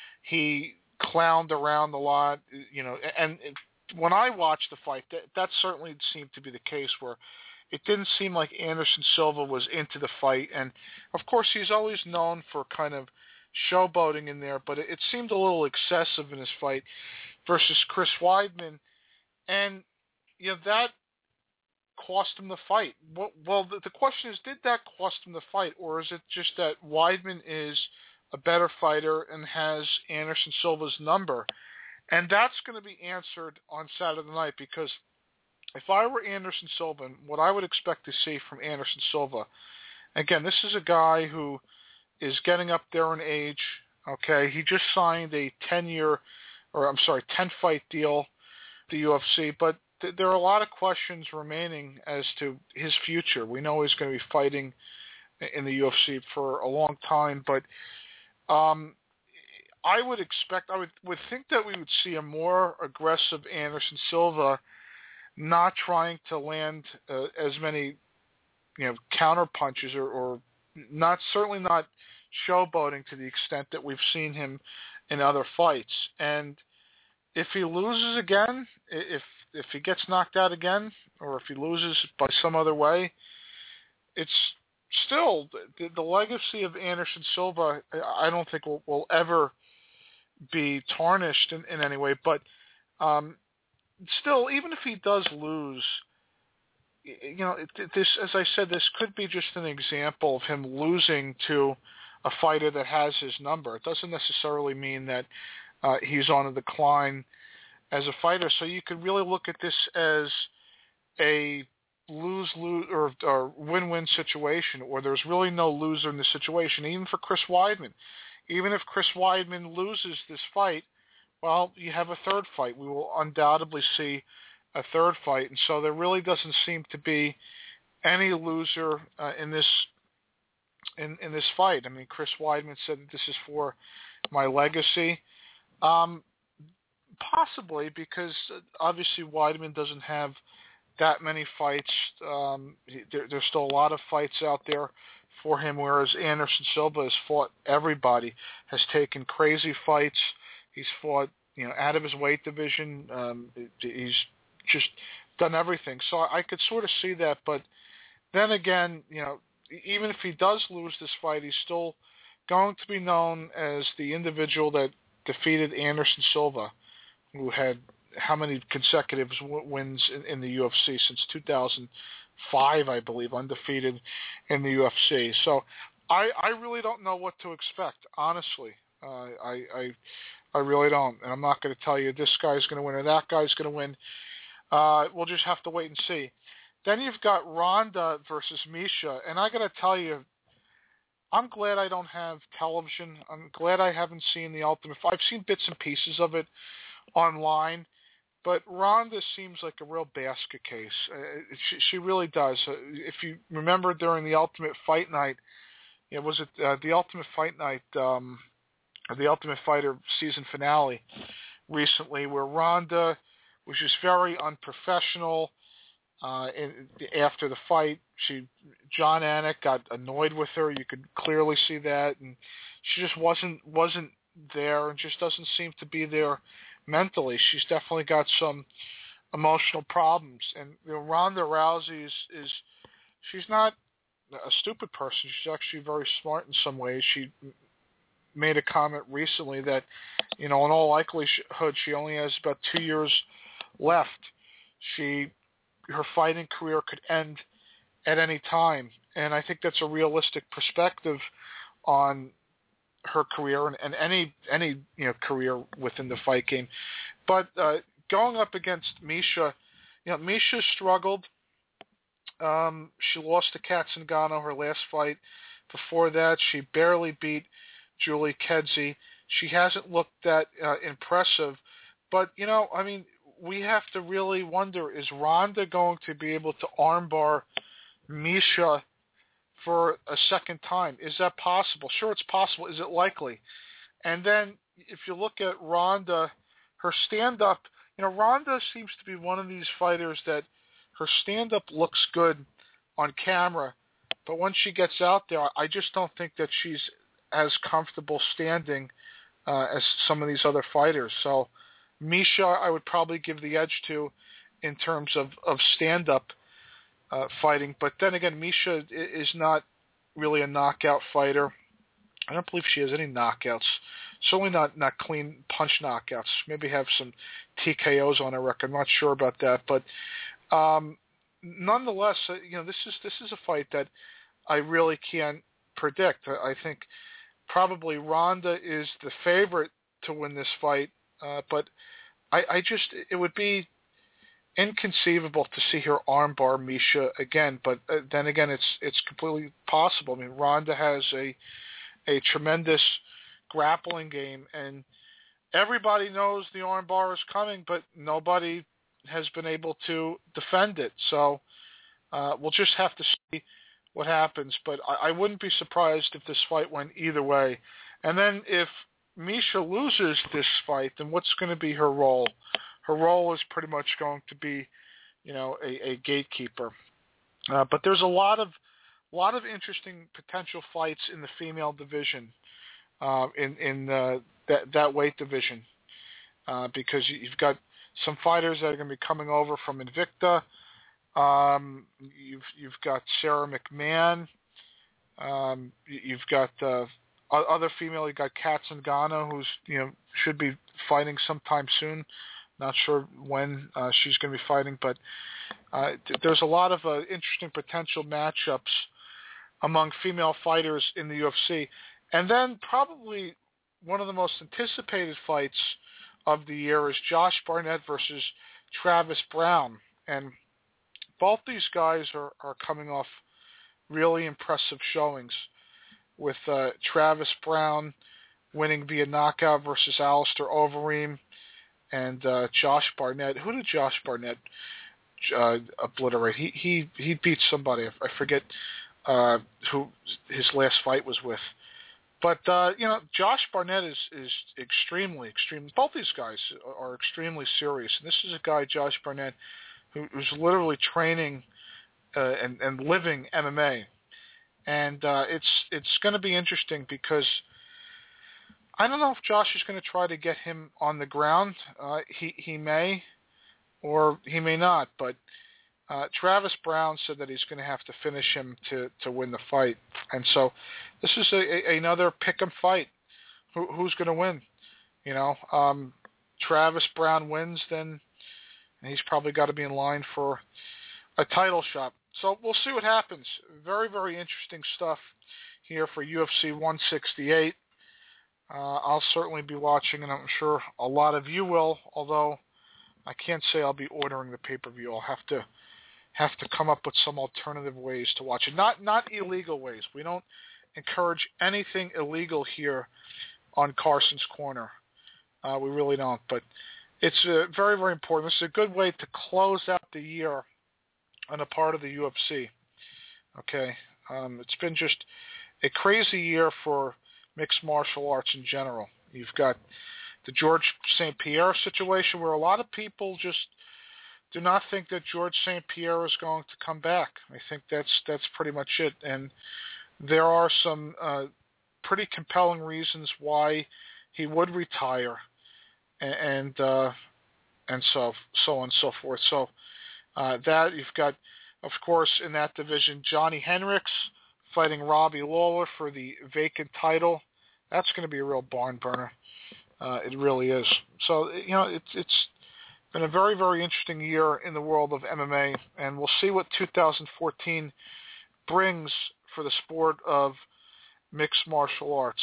He clowned around a lot, you know, and when I watched the fight, that, that certainly seemed to be the case, where it didn't seem like Anderson Silva was into the fight. And, of course, he's always known for kind of showboating in there, but it, it seemed a little excessive in his fight versus Chris Weidman. And, you know, that cost him the fight. Well, well the, the question is, did that cost him the fight, or is it just that Weidman is a better fighter and has Anderson Silva's number? And that's going to be answered on Saturday night, because if I were Anderson Silva, what I would expect to see from Anderson Silva, again, this is a guy who is getting up there in age. Okay, he just signed a ten-year, or I'm sorry, ten-fight deal with the U F C, but th- there are a lot of questions remaining as to his future. We know he's going to be fighting in the U F C for a long time, but um, I would expect, I would, would think that we would see a more aggressive Anderson Silva, not trying to land uh, as many, you know, counter punches, or, or not certainly not showboating to the extent that we've seen him in other fights. And if he loses again, if if he gets knocked out again, or if he loses by some other way, it's still the, the legacy of Anderson Silva. I don't think will, will ever be tarnished in, in any way. But um, still, even if he does lose, you know, this, as I said, this could be just an example of him losing to a fighter that has his number. It doesn't necessarily mean that uh, he's on a decline as a fighter. So you could really look at this as a lose-lose or, or win-win situation, or there's really no loser in the situation, even for Chris Weidman. Even if Chris Weidman loses this fight, well, you have a third fight. We will undoubtedly see a third fight. And so there really doesn't seem to be any loser uh, in this in, in this fight. I mean, Chris Weidman said that this is for my legacy. Um, possibly, because obviously Weidman doesn't have that many fights. Um, there, there's still a lot of fights out there for him, whereas Anderson Silva has fought everybody, has taken crazy fights. He's fought, you know, out of his weight division. Um, he's just done everything. So I could sort of see that. But then again, you know, even if he does lose this fight, he's still going to be known as the individual that defeated Anderson Silva, who had how many consecutive wins in, in the U F C since two thousand five, I believe, undefeated in the U F C. So I, I really don't know what to expect, honestly. Uh, I, I I really don't, and I'm not going to tell you this guy's going to win or that guy's going to win. Uh, we'll just have to wait and see. Then you've got Ronda versus Misha, and I got to tell you, I'm glad I don't have television. I'm glad I haven't seen the Ultimate Fight. I've seen bits and pieces of it online, but Ronda seems like a real basket case. Uh, she, she really does. Uh, if you remember during the Ultimate Fight Night, it was it uh, the Ultimate Fight Night, um, the Ultimate Fighter season finale recently, where Ronda was just very unprofessional. Uh, in, after the fight, she John Anik got annoyed with her. You could clearly see that, and she just wasn't wasn't there, and just doesn't seem to be there mentally. She's definitely got some emotional problems. And you know, Ronda Rousey is, is she's not a stupid person. She's actually very smart in some ways. She made a comment recently that, you know, in all likelihood, she only has about two years left. She her fighting career could end at any time. And I think that's a realistic perspective on her career and, and any any you know career within the fight game. But uh, going up against Miesha, you know, Miesha struggled. Um, she lost to Kat Zingano her last fight. Before that, she barely beat Julie Kedzie. She hasn't looked that uh, impressive. But, you know, I mean, we have to really wonder, is Ronda going to be able to armbar Miesha for a second time? Is that possible? Sure, it's possible. Is it likely? And then if you look at Ronda, her stand-up, you know, Ronda seems to be one of these fighters that her stand-up looks good on camera, but when she gets out there, I just don't think that she's as comfortable standing uh, as some of these other fighters. So Miesha, I would probably give the edge to in terms of, of stand-up uh, fighting. But then again, Miesha is not really a knockout fighter. I don't believe she has any knockouts. Certainly not, not clean punch knockouts. Maybe have some T K Os on her record. I'm not sure about that. But um, nonetheless, uh, you know, this is this is a fight that I really can't predict. I, I think probably Ronda is the favorite to win this fight. Uh, but I, I just, it would be inconceivable to see her armbar Miesha again. But uh, then again, it's it's completely possible. I mean, Ronda has a a tremendous grappling game, and everybody knows the armbar is coming, but nobody has been able to defend it. So uh, we'll just have to see what happens. But I, I wouldn't be surprised if this fight went either way. And then if Miesha loses this fight, then what's going to be her role? Her role is pretty much going to be, you know, a, a gatekeeper. Uh, but there's a lot of, lot of interesting potential fights in the female division, uh, in in uh, that that weight division, uh, because you've got some fighters that are going to be coming over from Invicta. Um, you've you've got Sarah McMahon. Um, you've got uh, other female. You've got Kat Zingano, who's you know should be fighting sometime soon. Not sure when uh, she's going to be fighting, but uh, there's a lot of uh, interesting potential matchups among female fighters in the U F C. And then probably one of the most anticipated fights of the year is Josh Barnett versus Travis Browne. And both these guys are, are coming off really impressive showings, with uh, Travis Browne winning via knockout versus Alistair Overeem, and uh, Josh Barnett. Who did Josh Barnett uh, obliterate? He he he beat somebody. I forget uh, who his last fight was with. But uh, you know, Josh Barnett is is extremely, extremely. Both these guys are extremely serious. And this is a guy, Josh Barnett, who, who's literally training uh, and and living M M A. And uh, it's it's going to be interesting because I don't know if Josh is going to try to get him on the ground. Uh, he he may, or he may not. But uh, Travis Browne said that he's going to have to finish him to, to win the fight. And so this is a, a, another pick-em fight. Who, who's going to win? You know, um, Travis Browne wins, then he's probably got to be in line for a title shot. So we'll see what happens. Very, very interesting stuff here for U F C one sixty-eight. Uh, I'll certainly be watching, and I'm sure a lot of you will, although I can't say I'll be ordering the pay-per-view. I'll have to have to come up with some alternative ways to watch it. Not not illegal ways. We don't encourage anything illegal here on Carson's Corner. Uh, we really don't. But it's uh, very, very important. This is a good way to close out the year on a part of the U F C. Okay? Um, it's been just a crazy year for mixed martial arts in general. You've got the George Saint Pierre situation, where a lot of people just do not think that George Saint Pierre is going to come back. I think that's that's pretty much it. And there are some uh, pretty compelling reasons why he would retire, and and, uh, and so so on and so forth. So uh, that you've got, of course, in that division, Johnny Hendricks fighting Robbie Lawler for the vacant title. That's going to be a real barn burner. Uh, it really is. So, you know, it's it's been a very, very interesting year in the world of M M A, and we'll see what two thousand fourteen brings for the sport of mixed martial arts.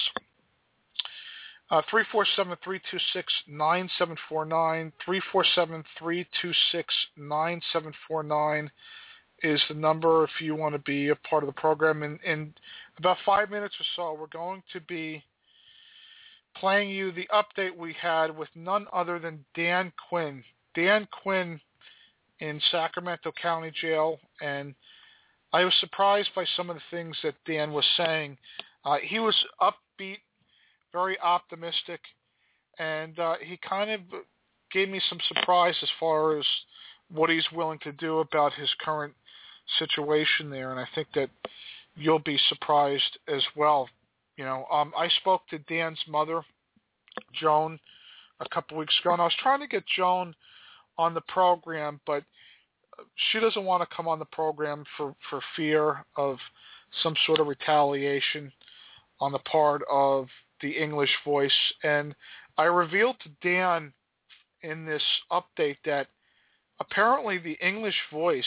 Uh, three four seven, three two six, nine seven four nine, three four seven, three two six, nine seven four nine is the number if you want to be a part of the program. In, in about five minutes or so, we're going to be playing you the update we had with none other than Dan Quinn. Dan Quinn in Sacramento County Jail, and I was surprised by some of the things that Dan was saying. Uh, he was upbeat, very optimistic, and uh, he kind of gave me some surprise as far as what he's willing to do about his current situation there, and I think that you'll be surprised as well. You know, um, I spoke to Dan's mother, Joan, a couple weeks ago, and I was trying to get Joan on the program, but she doesn't want to come on the program for, for fear of some sort of retaliation on the part of the English Voice. And I revealed to Dan in this update that apparently the English Voice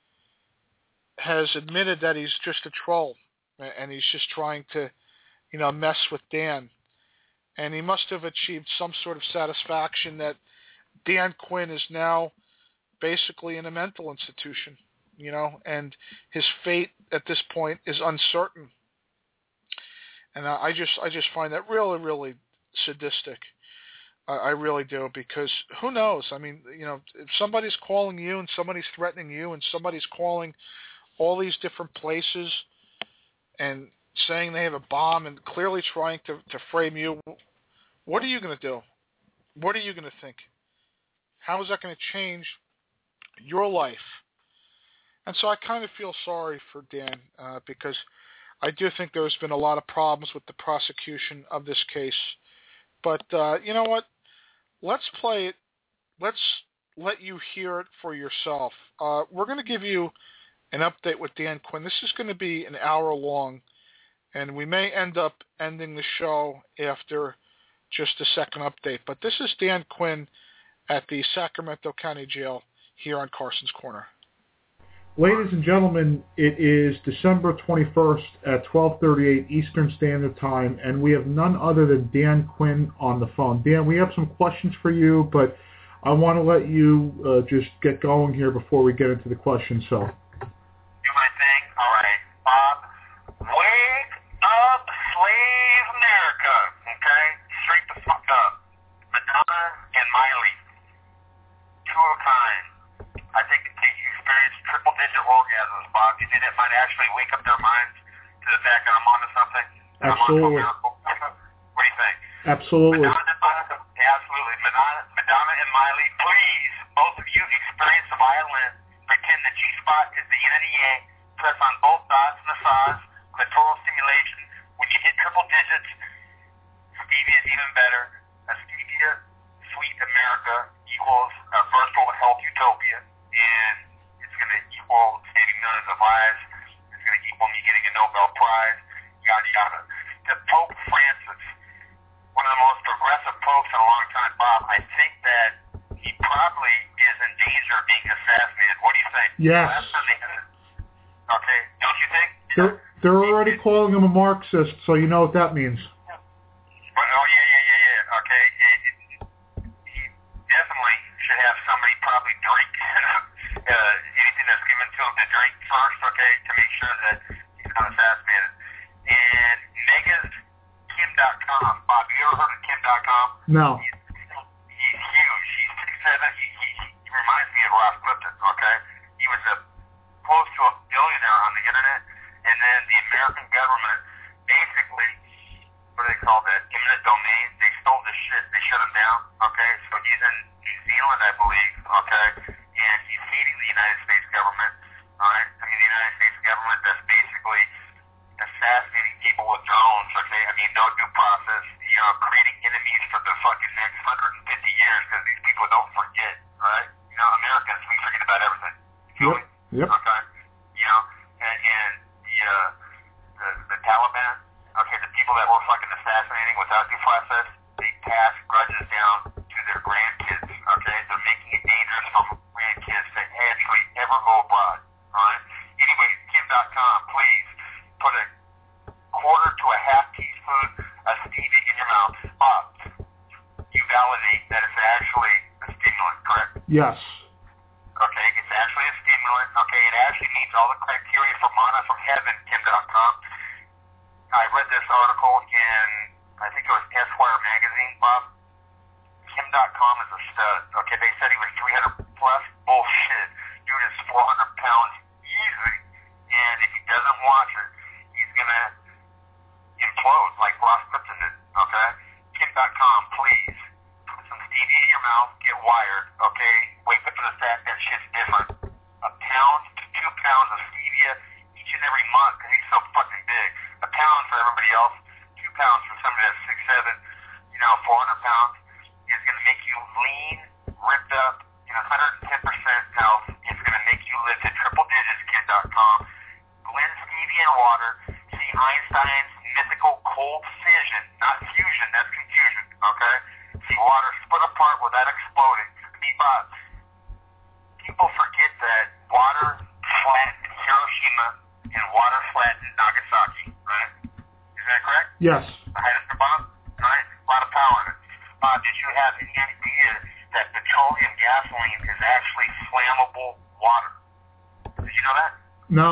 has admitted that he's just a troll and he's just trying to, you know, mess with Dan. And he must have achieved some sort of satisfaction that Dan Quinn is now basically in a mental institution, you know, and his fate at this point is uncertain. And I just, I just find that really, really sadistic. I, I really do, because who knows? I mean, you know, if somebody's calling you and somebody's threatening you and somebody's calling all these different places and saying they have a bomb and clearly trying to, to frame you, what are you going to do? What are you going to think? How is that going to change your life? And so I kind of feel sorry for Dan uh, because I do think there's been a lot of problems with the prosecution of this case. But uh, you know what? Let's play it. Let's let you hear it for yourself. Uh, we're going to give you an update with Dan Quinn. This is going to be an hour long, and we may end up ending the show after just a second update. But this is Dan Quinn at the Sacramento County Jail here on Carson's Corner. Ladies and gentlemen, it is December twenty-first at twelve thirty-eight Eastern Standard Time, and we have none other than Dan Quinn on the phone. Dan, we have some questions for you, but I want to let you uh, just get going here before we get into the questions. So, do my thing. All right, Bob. Wake up, slave America. Okay, straight the fuck up. Madonna and Miley, two of a kind. I think it takes you experience triple-digit orgasms, Bob. Do you think that might actually wake up their minds to the fact that I'm onto something? That Absolutely. I'm onto a miracle? What do you think? Absolutely. Madonna, absolutely. Madonna, Madonna and Miley, please, both of you experience the violin. Pretend the G-spot is the N N E A. Press on both dots, massage, clitoral stimulation. When you hit triple digits, Stevia is even better. A Stevia Sweet America equals a virtual health utopia. And it's going to equal saving millions of lives. It's going to equal me getting a Nobel Prize, yada, yada. To Pope Francis, one of the most progressive popes in a long time, Bob, I think that he probably is in danger of being assassinated. What do you think? Yes. Okay, don't you think? They're, they're already calling him a Marxist, so you know what that means. Oh, yeah, yeah, yeah, yeah. Okay. It, it, he definitely should have somebody probably drink uh, anything that's given to him to drink first, okay, to make sure that he's not assassinated. And Megas Kim dot com. Bob, you ever heard of Kim dot com? No. He's, he's huge. He's six seven. He, he, he reminds me of Ross Clifton, okay? He was a close to a billionaire on the internet, and then the American government basically, what do they call that, eminent domain, they stole this shit, they shut him down, okay, so he's in New Zealand, I believe, okay, and he's hating the United States government, alright, I mean, the United States government that's basically assassinating people with drones, okay, I mean, no due process, you know, creating enemies for the fucking next Yes. Okay, it's actually a stimulant. Okay, it actually meets all the criteria for Mana from Heaven, Kim dot com. I read this article in, I think it was Esquire magazine, Bob. Kim dot com is a stud. Okay, they said he was three hundred plus. Bullshit. Dude is four hundred pounds easy. And if he doesn't watch it, he's going to implode like Ross Clifton did. Okay? Kim dot com, please. Put some stevia in your mouth. Get wired. Okay? Wake up to the fact that shit's different. A pound to two pounds of stevia each and every month because he's so fucking big. A pound for everybody else. Two pounds for somebody that's six seven, you know, four hundred pounds. Is going to make you lean, ripped up, and one hundred ten percent health. It's going to make you live to triple digits, Kim dot com. Blend stevia and water. See Einstein's mythical cold fission, not fusion, that's confusion, okay? See water split apart without exploding. Bob, people forget that water flattened Hiroshima and water flattened Nagasaki, right? Is that correct? Yes. The hydrogen bomb, right? A lot of power in it. Uh, did you have any idea that petroleum gasoline is actually flammable water? Did you know that? No.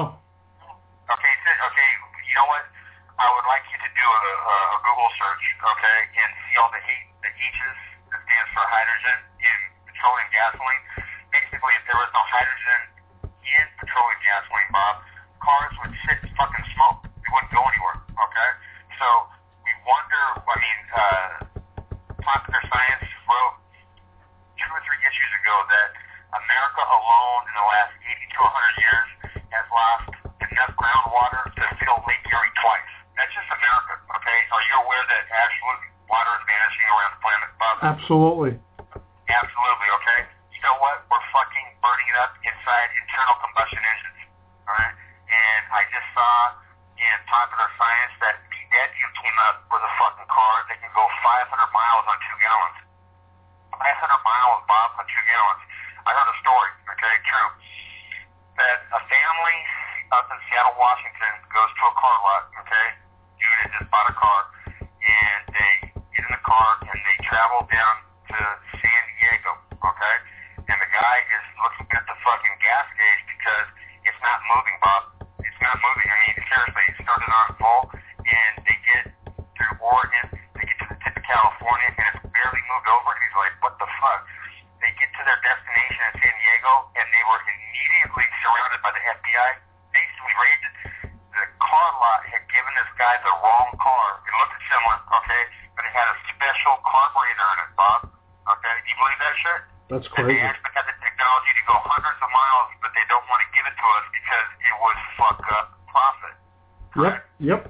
Okay, so, okay, you know what? I would like you to do a, a, a Google search, okay, and see all the, H, the H's that stands for hydrogen in petroleum gasoline. Basically, if there was no hydrogen in petroleum gasoline, Bob, cars would sit and fucking smoke. They wouldn't go anywhere, okay? So we wonder, I mean, uh, Popular Science wrote two or three issues ago that America alone in the last eighty to one hundred years has lost enough groundwater to fill Lake Erie twice. That's just America, okay? Are you aware that absolutely water is vanishing around the planet, Bob? Absolutely. Absolutely, okay? You know what? We're fucking burning it up inside internal combustion engines, all right? And I just saw in Popular Science that B D E T came up with a fucking car that can go five hundred miles on two gallons. five hundred miles, Bob, on two gallons. I heard a story, okay, true, that a family up in Seattle, Washington goes to a car lot, okay? Dude had just bought a car, and they get in the car, and they travel down to San Diego, okay? And the guy is looking at the fucking gas gauge because it's not moving, Bob. It's not moving. I mean, seriously, it started on full, and they get through Oregon, they get to the tip of California, and it's barely moved over, and he's like, what the fuck? They get to their destination in San Diego, and they were immediately surrounded by the F B I. Basically raided. The car lot had given this guy the wrong car. It looked similar, okay, but it had a special carburetor in it, Bob. Okay, do you believe that shit? That's And they crazy. actually had the technology to go hundreds of miles, but they don't want to give it to us because it would fuck up profit. Yep. Yep.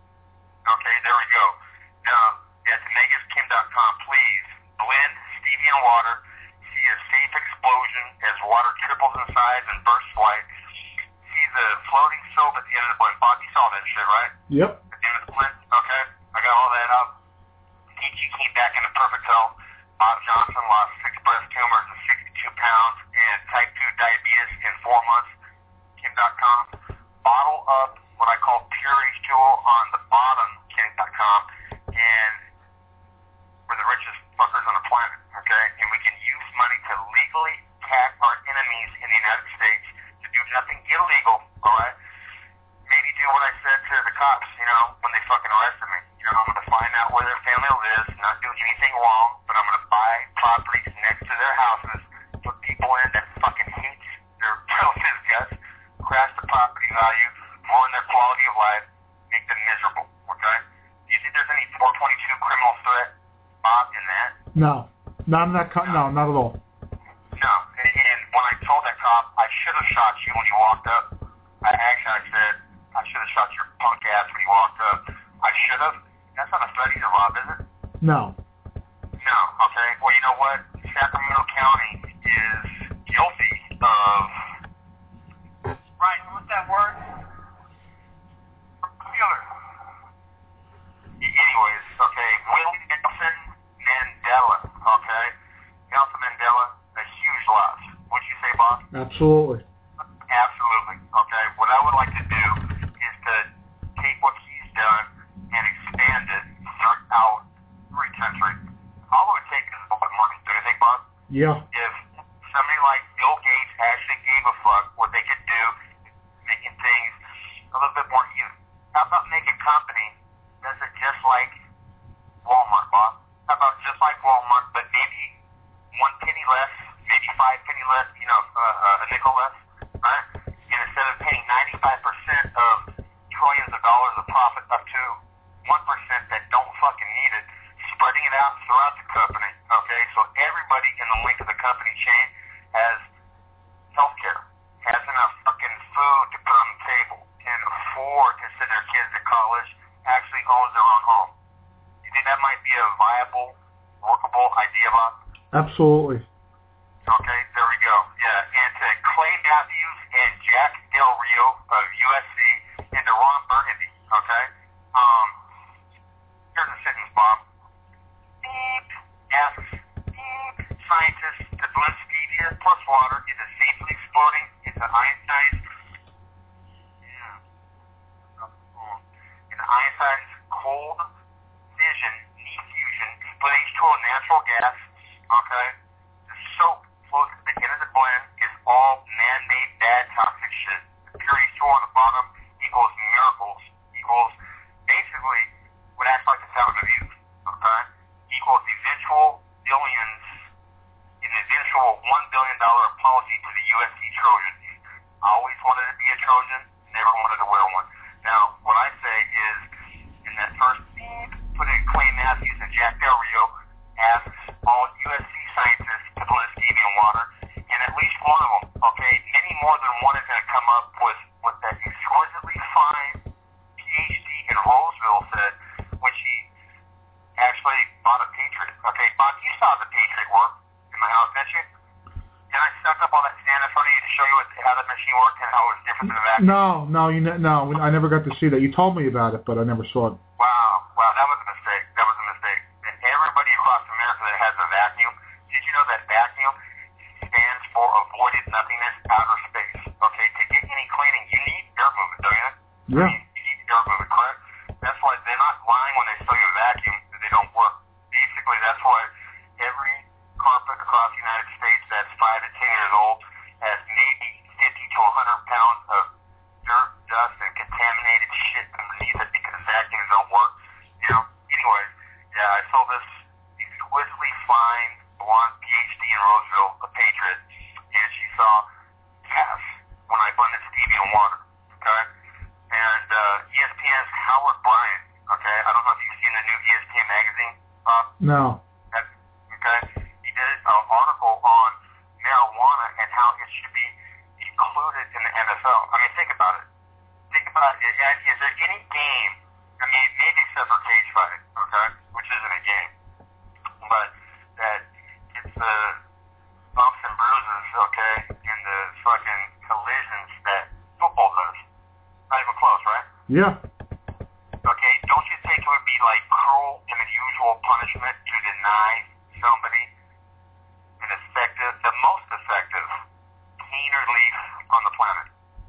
Okay, there we go. Now, at Megas Kim dot com, please blend stevia and water. See a safe explosion as water triples in size and bursts flight. See the floating soap at the end of the blend. Bob, you saw that shit, right? Yep. At the end of the blend? Okay. I got all that up. P G came back into perfect health. Bob Johnson lost six breast tumors and sixty-two pounds and type two diabetes in four months. Kim dot com. Bottle up what I call pure H two O on the bottom, Kim dot com. And we're the richest fuckers on the planet, okay? And we can use money to legally attack our enemies in the United States to do nothing illegal, all right? Maybe do what I said to the cops, you know, when they fucking arrested me. You know, I'm going to find out where their family lives, not do anything wrong, but I'm going to buy properties next to their houses, put people in that fucking hate their relatives' guts, crash the property value, ruin their quality of life, make them miserable, okay? Do you think there's any four twenty-two criminal threat, Bob, in that? No. Not in that. Co- no, not at all. No. And, and when I told that cop, I should have shot you when you walked up. I actually I said, I should have shot your punk ass when you walked up. I should have. That's not a threat either, Rob, is it? No. No. Okay. Well, you know what? Sacramento County is guilty of... Right. What's that word? Popular. Anyways, okay. Willie Nelson Mandela, okay? Nelson Mandela, a huge loss. What'd you say, Bob? Absolutely. Absolutely. Okay. What I would like to do is to take what he's done and expand it throughout the country. All it would take is a little bit of money. Do you think, Bob? Yeah. If some little bit more even. How about make a company that's just like Walmart, Bob? How about just like Walmart, but maybe one penny less, maybe five penny less, you know, uh, a nickel less, right? And instead of paying ninety-five percent of trillions of dollars of profit up to one percent that don't fucking need it, spreading it out throughout the company, okay? So everybody in the link of the company chain has health care, has enough fucking food to put on the table, can afford to send their kids to college, actually owns their own home. You think that might be a viable, workable idea, Bob? Absolutely. Okay, there we go. Yeah, and to Clay Matthews and Jack Del Rio of U S C and to Ron Burgundy, okay? Um, here's a sentence, Bob. Beep asks, beep, scientists to blend stevia plus water into safely exploding into ionized, yeah, into ionized cold fission, neat fusion, split H two O natural gas, okay? The soap flows to the end of the blend is all man-made bad toxic shit. The pure H two O on the bottom equals miracles, equals basically what acts like the sound of youth, okay? Equals eventual billions, an eventual one billion dollars policy to the U S C Trojans. Always wanted to be a Trojan, never wanted to wear one. Now, what I say is, in that first beep, put in Clay Matthews and Jack Del Rio, asks all U S C scientists to blend stevia and water, and at least one of them, okay, many more than one is going to come up with what that exquisitely fine P H D in Roseville said when she actually bought a Patriot. Okay, Bob, you saw the Patriot work in my house, didn't you? Did I stuck up all that stand in front of you to show you what, how the machine worked and how it was different than the vacuum? No, no, you ne- no. I never got to see that. You told me about it, but I never saw it. Wow, wow, that was a mistake. That was a mistake. And everybody across America that has a vacuum, did you know that vacuum stands for avoided nothingness, outer space? Okay, to get any cleaning, you need air movement, don't you? Yeah. I mean, you need air movement, correct? That's why they're not lying when they sell you a vacuum, that they don't work. Basically, that's why every carpet across the United States that's five to ten years old has maybe fifty to one hundred pounds of dirt, dust, and contaminated shit underneath it because vacuums don't work. You know, anyways, yeah, I saw this exquisitely fine blonde P H D in Roseville, a Patriot, and she saw gas when I blended stevia and water, okay? And uh, E S P N's Howard Bryant, okay? I don't know if you've seen the new E S P N magazine, Bob. No. That, okay? He did an article on marijuana and how it should be included in the N F L. I mean, think about it. Think about it. Is there any game, I mean, maybe except for cage fight, okay, which isn't a game, but that it's the bumps and bruises, okay, and the fucking collisions that football does. Not even close, right? Yeah. Okay, don't you think it would be like cruel and unusual punishment to deny somebody an effective, the most effective pain relief on the planet?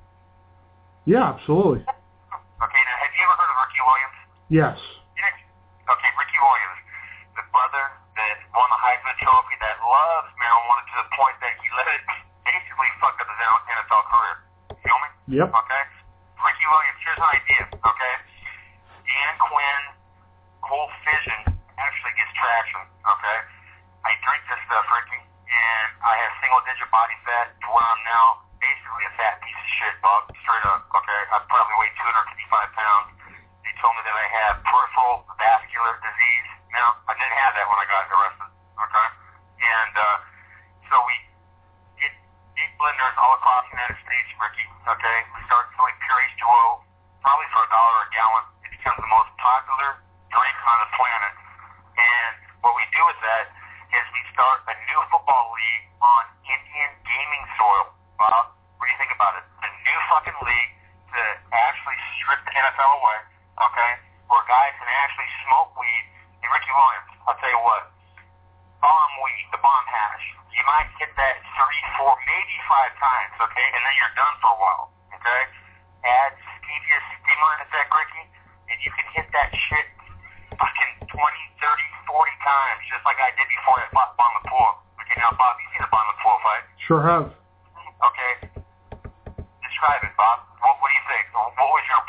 Yeah, absolutely. Okay, now have you ever heard of Ricky Williams? Yes. Yeah. Okay, Ricky Williams, the brother that won the Heisman Trophy, that loves marijuana to the point that he let it basically fuck up his N F L career. You feel me? Yep. Okay? Ricky Williams, here's an idea, okay? Dan Quinn, cold fission, actually gets traction, okay? I drink this stuff, Ricky, and I have single-digit body fat to where I'm now basically a fat piece of shit, Bob, straight up, okay? I probably weigh two hundred fifty-five pounds. They told me that I have peripheral vascular disease. Now, I didn't have that when I got arrested, okay? And uh, so we get big blenders all across the United States, Ricky, okay? We start selling pure H two O, probably for a dollar a gallon. It becomes the most popular drink on the planet. And what we do with that is we start a new football league on Indian gaming soil, Bob. What do you think about it? A new fucking league to actually strip the N F L away, okay? Where guys can actually smoke weed. And Ricky Williams, I'll tell you what, bomb weed, the bomb hash, you might hit that three, four, maybe five times, okay? And then you're done for a while, okay? Add stevia stimulant to that, Ricky, and you can hit that shit fucking twenty, thirty, forty times, just like I did before I fought Bon Lapoor. Okay, now, Bob, you seen the Bon Lapoor fight? Sure have. Okay. Describe it, Bob. What, what do you think? What was your impression?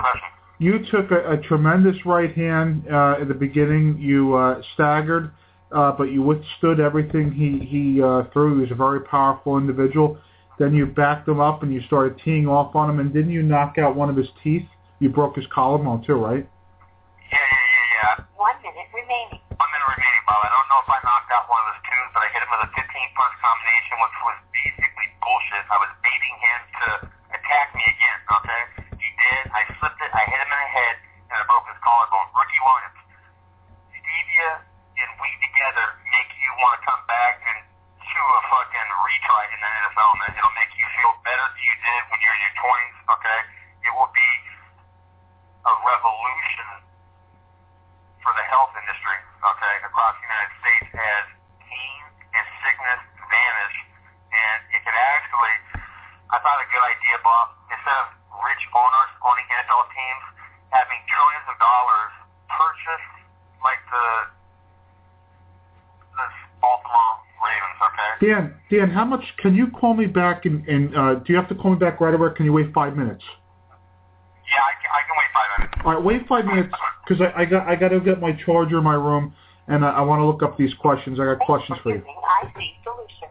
impression. You took a, a tremendous right hand uh, at the beginning. You uh, staggered, uh, but you withstood everything he, he uh, threw. He was a very powerful individual. Then you backed him up and you started teeing off on him. And didn't you knock out one of his teeth? You broke his collarbone too, right? Yeah, yeah, yeah, yeah. One minute remaining. One minute remaining, Bob. I don't know if I knocked out one of his tooth, but I hit him with a fifteen punch combination, which was basically bullshit. I was baiting him to attack me again, okay? He did. I slipped it. I hit him in the head, and I broke his collarbone. Ricky Williams. Stevia and weed together make you want to come back and chew a fucking retry in the N F L, man. It'll make you feel better than you did when you're in your twenties, okay? It will be a revolution for the health industry, okay, across the United States as pain and sickness vanish. And it could actually, I thought a good idea, Bob, instead of rich owners owning N F L teams, having trillions of dollars purchased like the, the Baltimore Ravens, okay? Dan, Dan, how much, can you call me back and, and uh, do you have to call me back right away or can you wait five minutes? Yeah, I can, I can wait five minutes. All right, wait five minutes because I, I got I got to get my charger in my room and I, I want to look up these questions. I got questions for you. Using I C Solutions.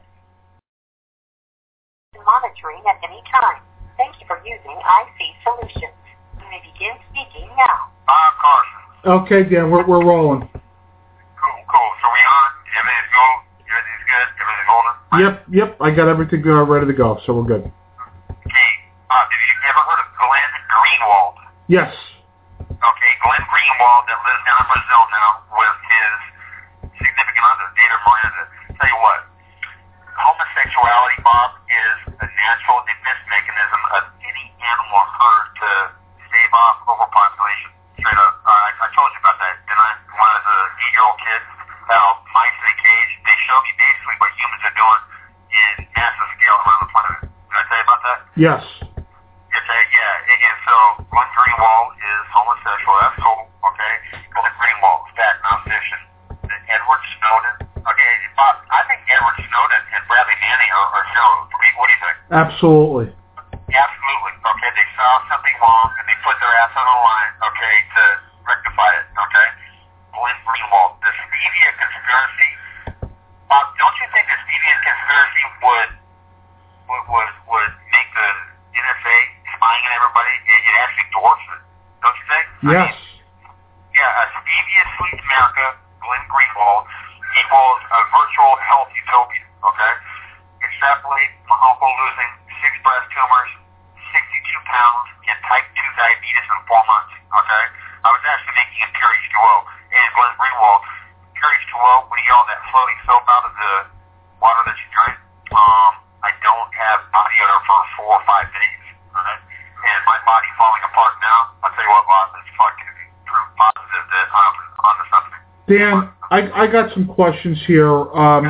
Monitoring at any time. Thank you for using I C Solutions. You may begin speaking now. Bob Carson. Okay, Dan, we're we're rolling. Cool, cool. So we on? Everything's go? Everything's good? Everything's holding? Yep, yep. I got everything uh, ready to go, so we're good. Okay. Uh, have you ever heard of Glenn Greenwald? Yes. Okay, Glenn Greenwald that lives down in Brazil now with his significant other, David Miranda. Tell you what, homosexuality, Bob, is a natural defense mechanism of any animal or herd to stave off overpopulation. Straight up. Uh, I, I told you about that, didn't I? When I was an eight-year-old kid, how mice in a cage, they show me basically what humans are doing in massive scale around the planet. Did I tell you about that? Yes. Okay, yeah, and, and so Glenn Greenwald is homosexual. That's cool, okay? Glenn Greenwald, fat, not fishing. Edward Snowden. Okay, Bob, I think Edward Snowden and Bradley Manning are, are heroes. What do you think? Absolutely. Absolutely. Okay, they saw something wrong and they put their ass on the line, okay, to rectify it, okay? Glenn Greenwald, the stevia conspiracy. Bob, don't you think the stevia conspiracy would would would, would make the N S A spying on everybody? It, it actually dwarfs it, don't you think? Yes. I mean, yeah, a stevia sweet America, Glenn Greenwald, equals a virtual health utopia, okay? Extrapolate my uncle losing six breast tumors, sixty-two pounds, and type two diabetes in four months, okay? I was actually making a pure H two O, and Glenn Greenwald, pure H two O, when you get all that floating soap out of the water that you drink, um, I don't have body odor for four or five days, alright? And my body falling apart now, I'll tell you what, Bob, it's fucking proof positive that I'm onto something. Dan, I, I got some questions here. Um,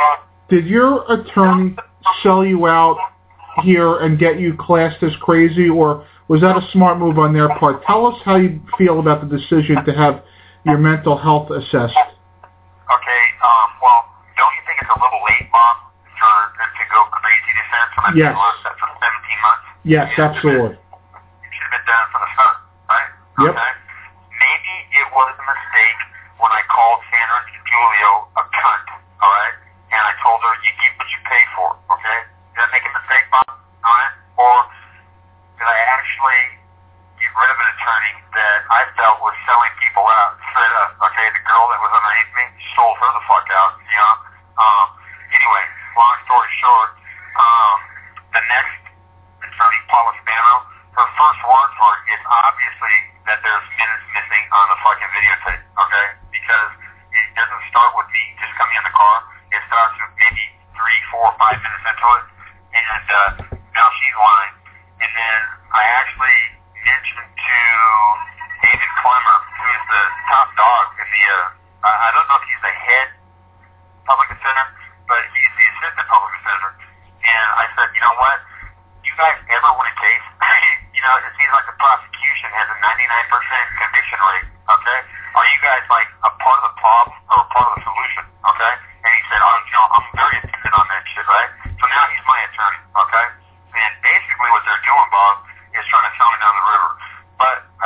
did your attorney sell you out here and get you classed as crazy, or was that a smart move on their part? Tell us how you feel about the decision to have your mental health assessed. Okay, um, well, don't you think it's a little late, Bob, for them to go crazy defense when I've Yes. been locked up for seventeen months? Yes, Yeah, absolutely. It should have been done from the start, right? Yep. Okay. Maybe it was a mistake when I called Sandra Giulio a cunt, all right? And I told her, you get what you pay for, okay? Did I make a mistake, Bob? All right? Or did I actually get rid of an attorney that I felt was selling people out straight up, okay? The girl that was underneath me sold her the fuck out, you know? Um, anyway, long story short, um, the next attorney, Paula Spano, her first words were, it's obviously that there's minutes missing on the fucking videotape, okay? Because it doesn't start with me just coming in the car. It starts with maybe three, four, five minutes into it, and uh, now she's lying. And then I actually mentioned to David Clemmer, who is the top dog in the, uh, I don't know if he's the head public defender, but he's the assistant public defender. And I said, you know what? You guys ever win a case? You know, it seems like the prosecution has a ninety-nine percent conviction rate, okay? Are you guys like a part of the problem or a part of the solution, okay? And he said, oh, you know, I'm very attentive on that shit, right? So now he's my attorney, okay? And basically what they're doing, Bob, is trying to sell me down the river. But I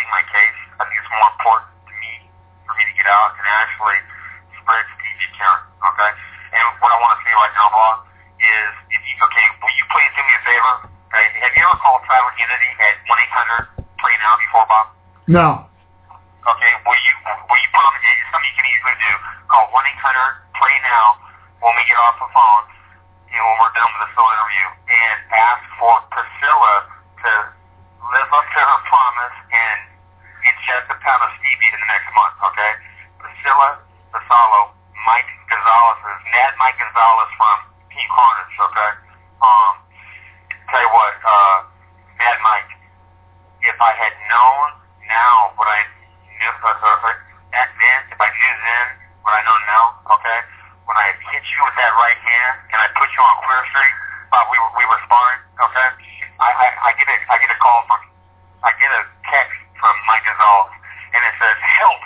fighting my case. I think it's more important to me for me to get out and actually spread Stevie Karen, okay? And what I want to say right now, Bob, is, if you, okay, will you please do me a favor? Okay, have you ever called Silent Unity at one eight hundred play now before, Bob? No. Okay, will you, will you promise, it's something you can easily do, call one eight hundred play now when we get off the phone, you know, when we're done with this little interview, and ask for Priscilla to live up to her promise and ingest a pound of stevia in the next month, okay? Priscilla Vassallo, Mike Gonzalez, Mad Mike Gonzalez from Team Carnage, okay? Um, tell you what, uh, Mad Mike, if I had known now what I knew, uh, uh, back then, if I knew then what I know now, okay? When I hit you with that right hand and I put you on Queer Street, uh, we were we were sparring, okay? I, I I get a I get a call from I get a text from Mike Gonzalez, and it says help,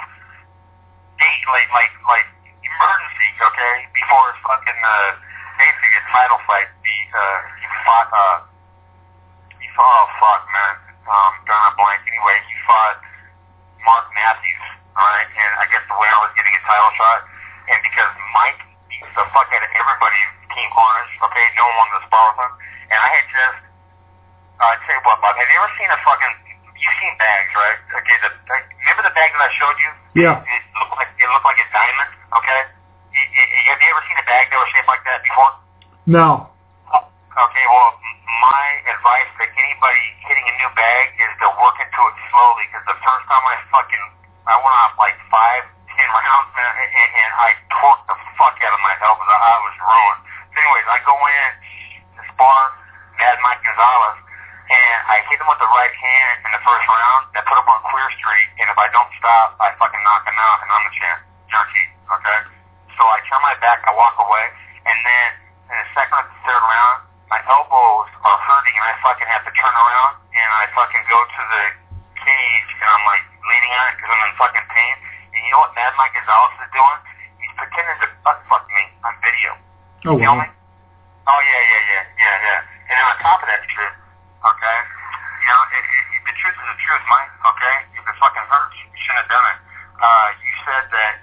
date like like like emergency, okay? Before his fucking uh, basically his title fight, the uh, he fought uh he fought oh fuck man, um drawing a blank. Anyway, he fought Mark Matthews, all right, and I guess the winner was getting a title shot, and because Mike beats the fuck out of everybody in Team Carnage, okay, no one wanted to spar with him, and I had just, uh, I tell you what, Bob, have you ever seen a fucking, you've seen bags, right? Okay, the, like, remember the bag that I showed you? Yeah. It looked like, it looked like a diamond, okay? It, it, have you ever seen a bag that was shaped like that before? No. Okay, well, my advice to anybody hitting a new bag is to work into it slowly, because the first time I fucking, I went off like five, ten rounds, man, and, and, and I torqued the fuck out of my elbows. I, I was ruined. So anyways, I go in to spar Mad Mike Gonzalez, and I hit him with the right hand in the first round, and put him on Queer Street, and if I don't stop, I fucking knock him out, and I'm the champ. Guaranteed, okay? So I turn my back, I walk away, and then in the second or the third round, my elbows are hurting, and I fucking have to turn around, and I fucking go to the cage, and I'm like leaning on it because I'm in fucking pain. And you know what Mad Mike Gonzalez is doing? He's pretending to butt fuck me on video. Oh, you know wow. me? Oh, yeah, yeah, yeah, yeah, yeah. And then on top of that shit, okay, you know, it, it, it, the truth is the truth, Mike, okay? If it fucking hurts, you shouldn't have done it. Uh, you said that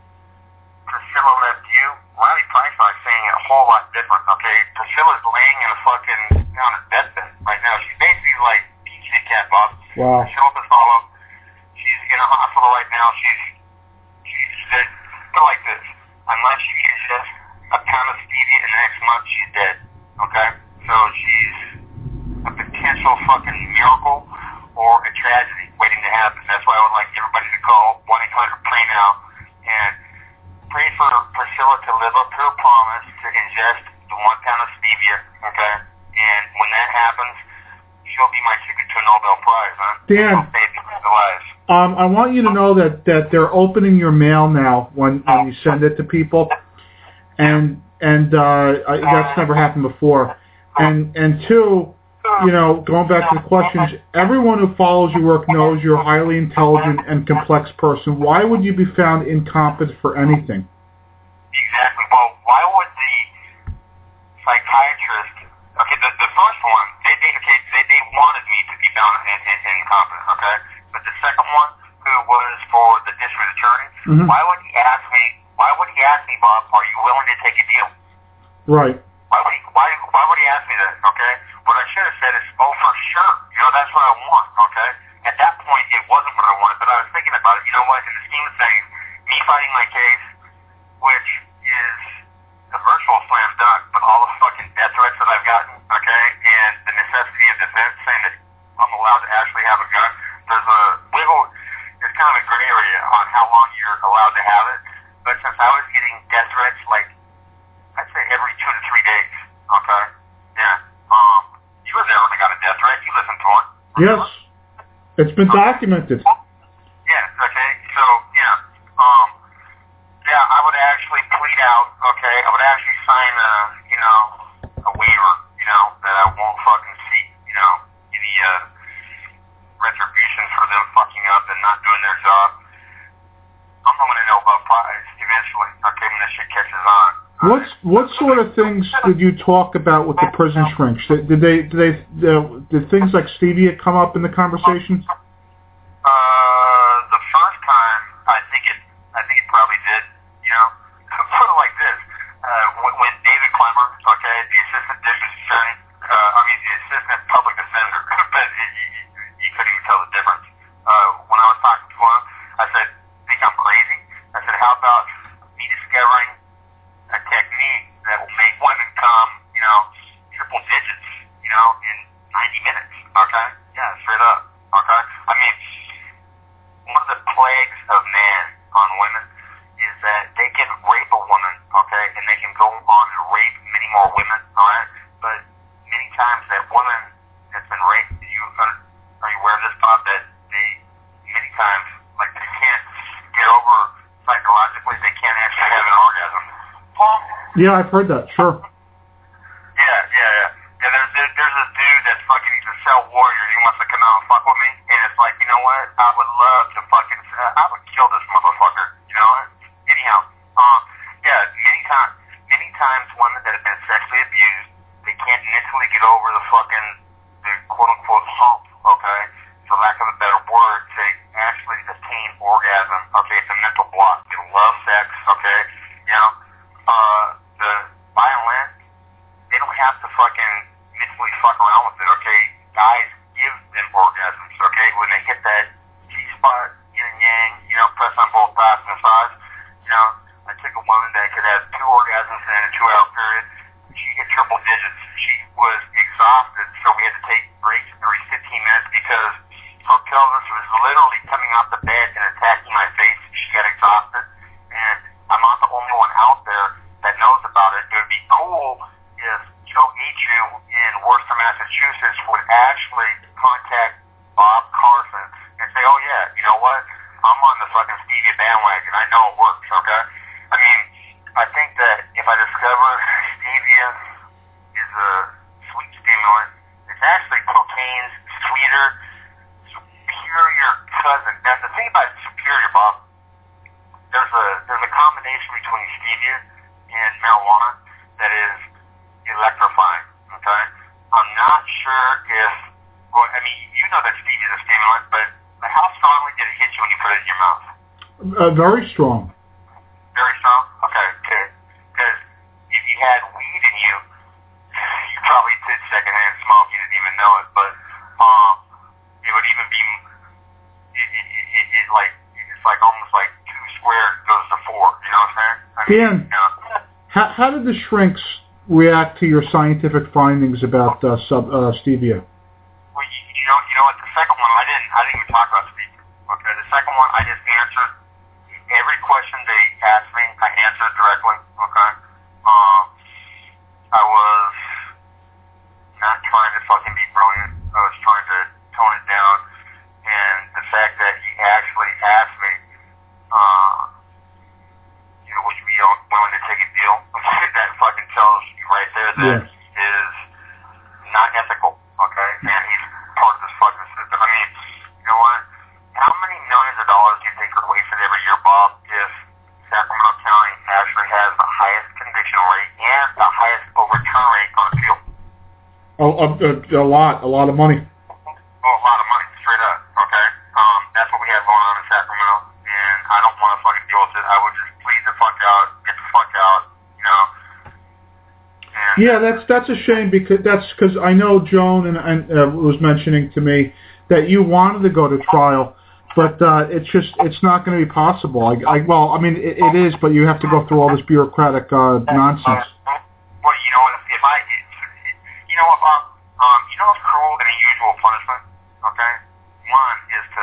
Priscilla left you. Riley Price is saying it a whole lot different, okay? Priscilla's laying in a fucking, on a deathbed right now. She's basically like Kitty Cat, Bob. Wow. Priscilla Vassallo. She's in a hospital right now. She's, she's dead. Go like this. Unless she gets just a pound of stevia in the next month, she's dead, okay? So she's a potential fucking miracle or a tragedy waiting to happen. That's why I would like everybody to call one eight hundred pray now and pray for Priscilla to live up to her promise to ingest the one pound of stevia, okay? And when that happens, she'll be my ticket to a Nobel Prize, huh? Dan, She'll save millions of lives. um, I want you to know that, that they're opening your mail now when, when you send it to people, and and uh, I, that's never happened before. And and two, you know, going back to the questions, everyone who follows your work knows you're a highly intelligent and complex person. Why would you be found incompetent for anything? Exactly. Well, why would the psychiatrist? Okay, the, the first one, they they, okay, they they wanted me to be found in, in, incompetent. Okay, but the second one, who was for the district attorney, Mm-hmm. why would he ask me? Why would he ask me, Bob? Are you willing to take a deal? Right. Why would he? Why why would he ask me that? Okay. What I should have said is, oh, for sure. You know, that's what I want. Okay. At that point, it wasn't what I wanted, but I was thinking about it. You know what? In the scheme of things, me fighting my case, which is a virtual slam dunk, but all the fucking death threats that I've gotten, okay, and the necessity of defense, saying that I'm allowed to actually have a gun. There's a wiggle. There's kind of a gray area on how long you're allowed to have it. But since I was getting death threats, like I'd say every two to three days, okay, yeah. Um, you were there when I got a death threat. You listened to it. Yes. It's been documented. Yeah, okay, so, yeah, um, yeah, I would actually plead out, okay, I would actually sign a, you know, a waiver, you know, that I won't fucking see, you know, any, uh, retribution for them fucking up and not doing their job. I'm going to know about Prize eventually, okay, when this shit catches on. What's what sort of things did you talk about with the prison shrinks? Did, did they did they uh, did things like stevia come up in the conversation? Uh, Yeah, I've heard that. Sure. Yeah, yeah, yeah. Yeah, there's, there's, there's this dude that's fucking, he's a cell warrior. He wants to come out and fuck with me. And it's like, you know what? I would love to fucking, uh, I would kill this motherfucker. You know? Anyhow, uh, yeah, many times, many times women that have been sexually abused, they can't initially get over the fucking, the quote-unquote hump, okay? For lack of a better word, to actually attain orgasm, okay? It's a mental block. They love sex, okay? You know? Uh, the violent, they don't have to fucking mentally fuck around with it, okay? Guys give them orgasms, okay? When they hit that G-spot, yin and yang, you know, press on both thighs and massage, you know, I took a woman that could have two orgasms in a two-hour period. She hit triple digits. She was exhausted, so we had to take breaks every fifteen minutes because her pelvis was literally coming off the bed and attacking my face. She got exhausted, and I'm not the only one out there that knows about it. It would be cool if Joe Ichu in Worcester, Massachusetts would actually contact Bob Carson and say, oh yeah, you know what? I'm on the fucking Stevia bandwagon. I know it works, okay? I mean, I think that if I discover Stevia is a sweet stimulant, it's actually cocaine's sweeter, superior cousin. Now, the thing about superior, Bob, there's a there's a combination between stevia and marijuana that is electrifying, okay? I'm not sure if, well, I mean, you know that stevia is a stimulant, but how strongly did it hit you when you put it in your mouth? Uh, very strong. Very strong? Okay, good. Because if you had weed in you, you probably did secondhand smoke. You didn't even know it, but um, it would even be, it, it, it, it like, it's like almost like two squared goes to four. You know what I'm saying? I mean, Dan, you know, how, how did the shrinks react to your scientific findings about uh, sub, uh, stevia? Well, you, you know, you know what? The second one, I didn't, I didn't even talk about stevia. Okay, the second one, I just answered every question they asked me. I answered directly. Okay, um, I was not trying to fucking be brilliant. I was trying to tone it down, and the fact that he actually asked me, uh, you know, would you be willing to take a deal? That fucking tells you right there that yeah. is not ethical. Okay, and he's part of this fucking system. I mean, you know what? How many millions of dollars do you think are wasted every year, Bob, if Sacramento County actually has the highest conviction rate and the highest overturn rate on appeal? Oh, a, a, a lot, a lot of money. Oh, a lot of money, straight up, okay? Um, that's what we have going on in Sacramento, and I don't want to fucking deal with it. I would just please the fuck out, get the fuck out, you know? And yeah, that's that's a shame because that's because I know Joan and, and uh, was mentioning to me that you wanted to go to trial, but uh, it's just it's not going to be possible. I, I well, I mean it, it is, but you have to go through all this bureaucratic uh, nonsense. Well, you know what? If, if I, if, you know what, Bob? Um, you know what's cruel and unusual punishment? Okay, one is to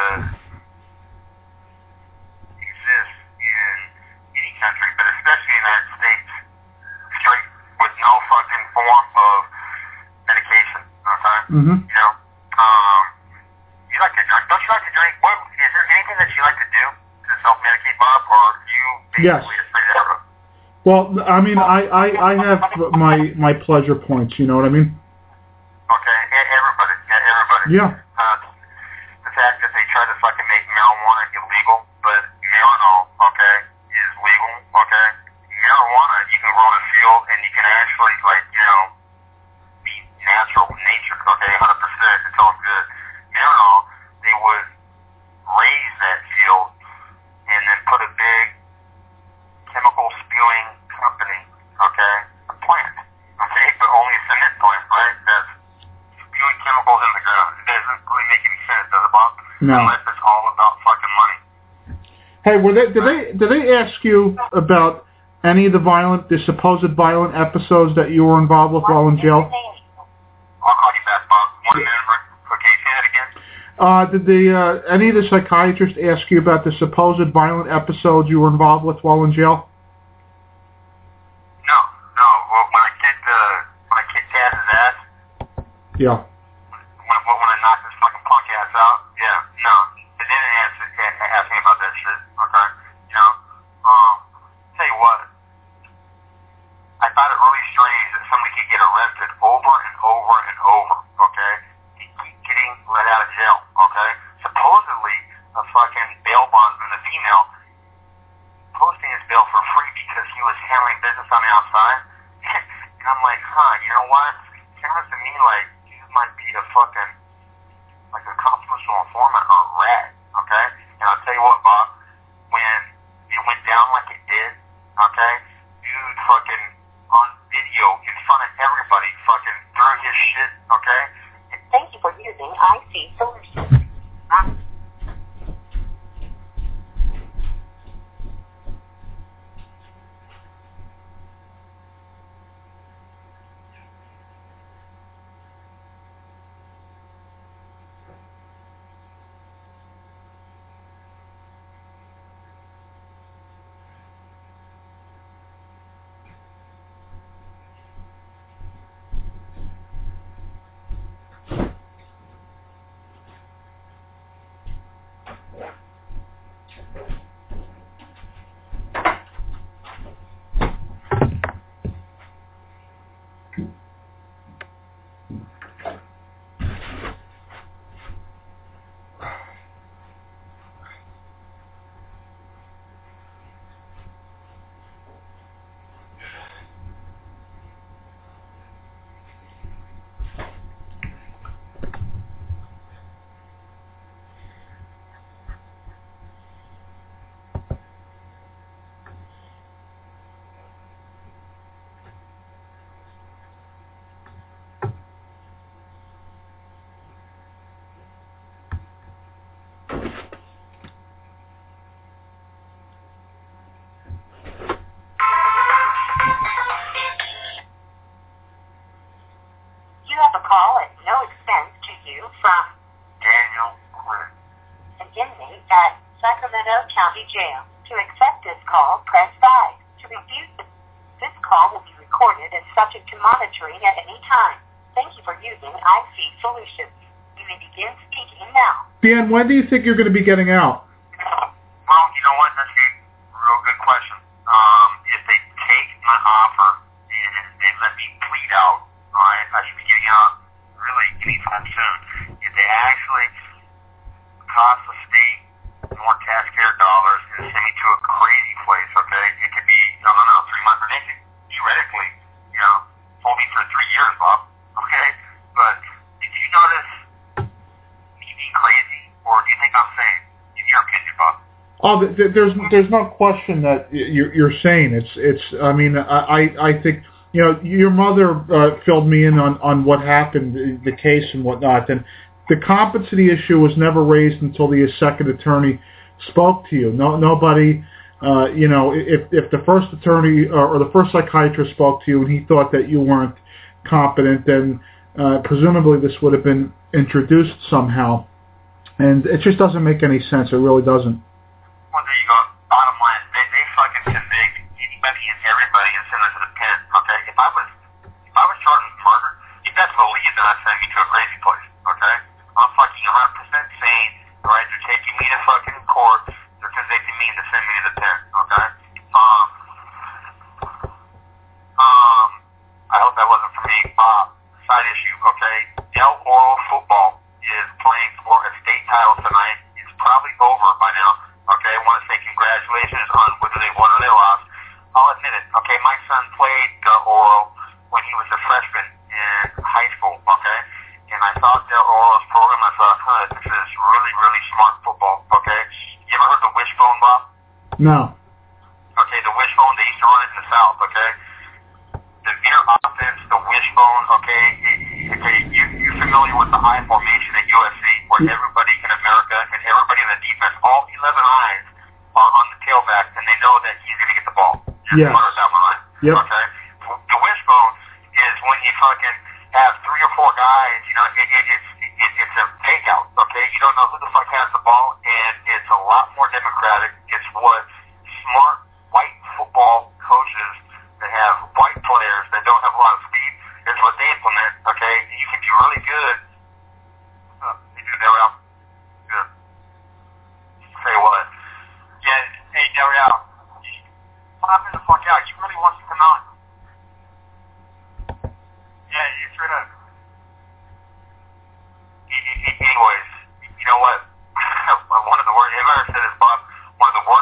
exist in any country, but especially in the United States, straight with no fucking form of medication. Okay, mm-hmm. you know, um, you like to drink? Don't you like to drink? What is there anything that you like to do to self-medicate, Bob, or you basically yes. just straight arrow? Well, I mean, I, I, I have my my pleasure points. You know what I mean? Okay, everybody, yeah, everybody. Yeah. Uh, the fact that they try to fucking make marijuana illegal, but Marinol, okay, is legal, okay? Marijuana, you can grow in a field, and you can actually, like, you know, be natural nature, okay, one hundred percent, it's all good. Marinol, they would raise that field and then put a big chemical spewing company, okay, a plant, okay, but only a cement plant, right, that's spewing chemicals in the ground. It doesn't really make any sense, does it, Bob? No. Unless it's all about fucking money. Hey, were they, did they did they ask you about any of the violent, the supposed violent episodes that you were involved with while in jail? I'll call you back, Bob. One minute, Rick. Okay, say that again. Uh, did the uh, any of the psychiatrists ask you about the supposed violent episodes you were involved with while in jail? No, no. Well, when I kicked uh, when I kicked Taz's ass. Yeah. When, when I knocked this fucking punk ass out, yeah, no. They didn't ask, ask me about that shit, okay? You know? Um, tell you what, I email posting his bill for free because he was handling business on the outside. And I'm like, huh, you know what? Sounds to me like you might be a fucking, like a confidential informant or a rat, okay? And I'll tell you what, Bob, when it went down like it did, okay, dude fucking on video in front of everybody fucking threw his shit, okay? Thank you for using I C Solutions. You have a call at no expense to you from Daniel Quinn. an inmate at Sacramento County Jail. To accept this call, press five. To refuse this, this call will be recorded and subject to monitoring at any time. Thank you for using I C Solutions. You may begin speaking now. Dan, when do you think you're going to be getting out? Well, you know what? That's a real good question. Um, if they take my offer and they let me plead out, all right, I should be getting out really anytime soon. If they actually cost the state more taxpayer dollars and send me to a crazy place, okay, it could be, I don't know, three months, or they could theoretically, you know, hold me for three years, Bob, okay? But did you notice me being crazy, or do you think I'm sane, in your opinion, Bob? Oh, th- th- there's there's no question that you're you're saying it's it's. I mean, I I think you know your mother uh, filled me in on, on what happened, the, the case and whatnot, and the competency issue was never raised until the second attorney spoke to you. No nobody, uh, you know, if if the first attorney or, or the first psychiatrist spoke to you and he thought that you weren't competent, then uh, presumably this would have been introduced somehow, and it just doesn't make any sense. It really doesn't. Well, there you go. Bottom line, they, they fucking convict anybody and everybody and send them to the pen, okay? If I was if I was charged with murder, you best believe that I'd send me to a crazy place, okay? I'm fucking one hundred percent sane, all right? They're taking me to fucking court. They're convicting me to send me to the pen, okay? Um, um, I hope that wasn't for me. Uh, side issue, okay? Del Oro football is playing for a state title tonight. It's probably over by now. Okay, I want to say congratulations on whether they won or they lost. I'll admit it. Okay, my son played Del Oro when he was a freshman in high school. Okay, and I saw Del Oro's program. I thought, huh, this is really, really smart football. Okay, you ever heard the wishbone, Bob? No. Okay, the wishbone. They used to run it in the South. Okay, the veer offense, the wishbone. Okay, okay, you you're familiar with the I formation at U S C, where everybody in America and everybody in the defense, all eleven eyes are on the tailback, and they know that he's going to get the ball. You're Yes. smart with that one, right? Yep. Okay. The wishbone is when you fucking have three or four guys. You know, it, it, it's it, it's a fake out. Okay, you don't know who the fuck has the ball, and it's a lot more democratic. It's what smart white football coaches that have white players that don't have a lot of speed is what they implement. Okay, you can be really good. Uh, you do that well. Good. Say what? Yeah, hey, Dariel, pop in the fuck out. He really wants to come out. Yeah, it's right up. Anyways, you know what? One of the worst, have I ever said this, Bob? One of the worst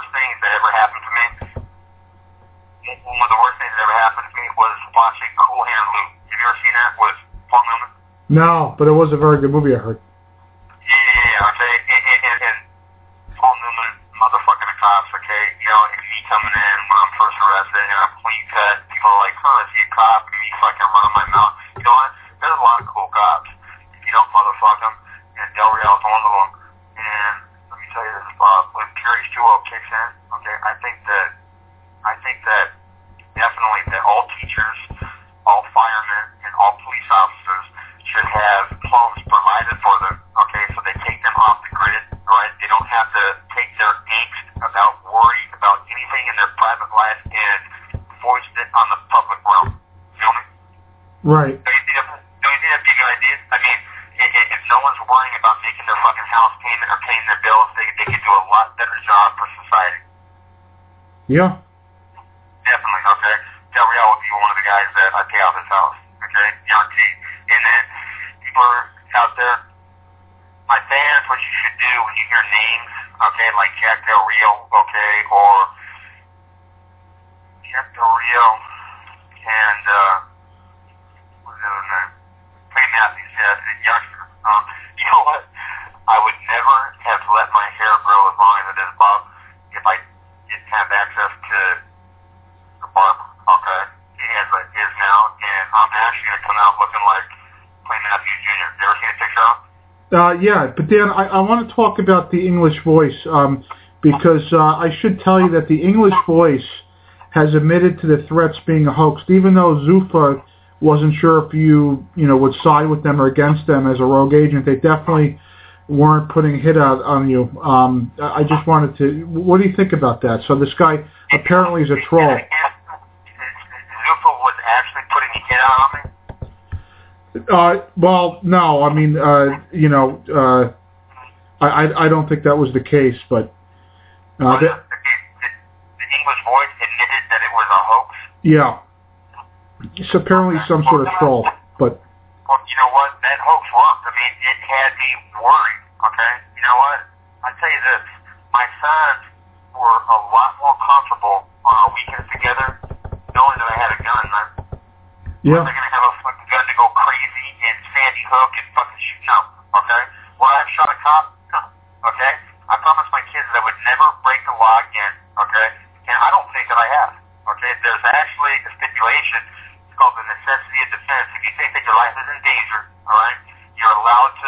No, but it was a very good movie, I heard. Yeah, okay, and, and, and, and Paul Newman, motherfucking the cops, okay, you know, and me coming in when I'm first arrested and I'm clean cut, people are like, huh, is he a cop? And me fucking running my mouth. You know what? There's a lot of cool cops. If you don't motherfuck them, and Del Real's one of them. And let me tell you this, Bob, when Pure H two O kicks in, okay, I think that, I think that definitely that all teachers, all firemen, and all police officers should have homes provided for them, okay, so they take them off the grid, right? They don't have to take their angst about worry about anything in their private life and voice it on the public realm. You know me? Right. Don't you think that, don't you think that'd be a good idea? I mean, if, if no one's worrying about making their fucking house payment or paying their bills, they, they could do a lot better job for society. Yeah. Definitely, okay? Del Real would be one of the guys that I pay off his house, okay? Guaranteed. And then people are out there, my fans, what you should do when you hear names, okay, like Jack Del Rio, okay, or Jack Del Rio and, uh, what's the other name? Clay Matthews, yeah, the youngster. Um, you know what? I would never have let my hair grow as long as it is, Bob, if I didn't have access to the barber, okay? As it is now, and I'm actually going to come out looking like Clay Matthews Junior You ever seen a picture of him? Uh, yeah, but Dan, I, I want to talk about the English Voice um, because uh, I should tell you that the English Voice has admitted to the threats being a hoax, even though Zuffa wasn't sure if you, you know, would side with them or against them as a rogue agent. They definitely weren't putting a hit out on you. Um, I just wanted to. What do you think about that? So this guy apparently is a troll. Zuffa was actually putting a hit out on me? Uh, well, no, I mean, uh, you know, uh, I, I, I don't think that was the case, but uh, well, the, the, the, the English Voice admitted that it was a hoax. Yeah, it's apparently some sort of troll, but well, you know what? That hoax worked. I mean, it had me worried. Okay, you know what? I tell you this: my sons were a lot more comfortable on our weekends together, knowing that I had a gun. Man. Yeah. They're gonna have a fucking gun to go crazy in Sandy Hook and fucking shoot. No, okay. Well, I shot a cop. No, okay. I promised my kids that I would never break the law again. Okay, and I don't think that I have. Okay, there's actually a stipulation. It's called the necessity of defense. If you think that your life is in danger, all right, you're allowed to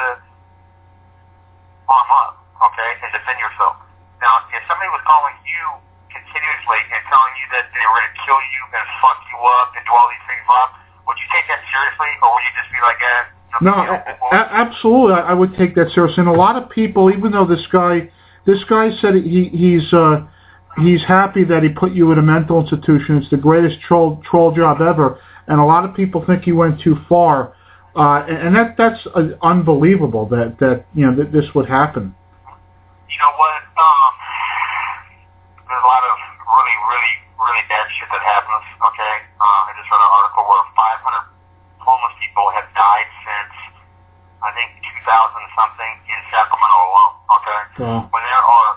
arm up, okay, and defend yourself. Now, if somebody was calling you continuously and telling you that they were going to kill you and fuck you up and do all these things, Bob, would you take that seriously, or would you just be like, eh? No, a- a- absolutely, I would take that seriously. And a lot of people, even though this guy, this guy said he he's uh, he's happy that he put you in a mental institution. It's the greatest troll troll job ever. And a lot of people think he went too far, uh, and, and that that's uh, unbelievable that that you know that this would happen. You know what? Um, there's a lot of really, really, really bad shit that happens. Okay, uh, I just read an article where five hundred homeless people have died since I think two thousand something in Sacramento alone. Okay, Wow. When there are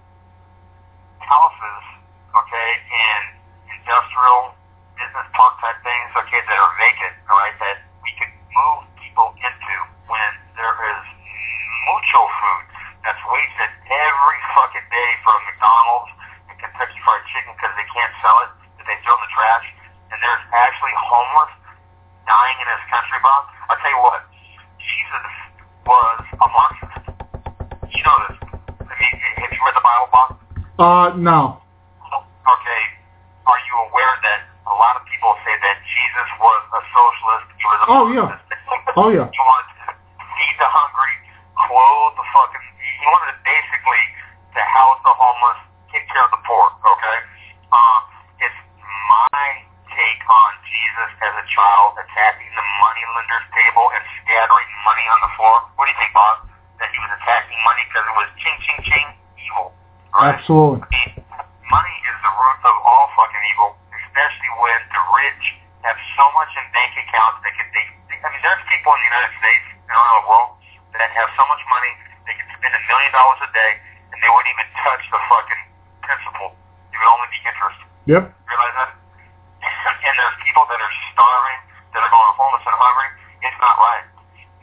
houses, okay, in industrial business park type things, okay, that are vacant, all right, that we could move people into when there is mucho food that's wasted every fucking day from McDonald's and Kentucky Fried Chicken because they can't sell it, that they throw in the trash, and there's actually homeless dying in this country, Bob. I'll tell you what, Jesus was a Marxist. You know this. I mean, have you read the Bible, Bob? Uh, no. Okay. Are you aware that a lot of people say that Jesus was a socialist? He was a Oh, Marxist. yeah. Oh, yeah. He wanted to feed the hungry, clothe the fucking... He wanted to basically to house the homeless, take care of the poor, okay? Uh, it's my take on Jesus as a child attacking the money lender's table and scattering money on the floor. What do you think, Bob? That he was attacking money because it was ching, ching, ching, evil. Right? Absolutely. I mean, money is the root of all fucking evil, especially when the rich have so much in bank accounts they can, they, they, I mean, there's people in the United States and around the world that have so much money they can spend a million dollars a day and they wouldn't even touch the fucking principal. It would only be interest. Yep. Realize that? And there's people that are starving, that are going homeless and hungry. It's not right.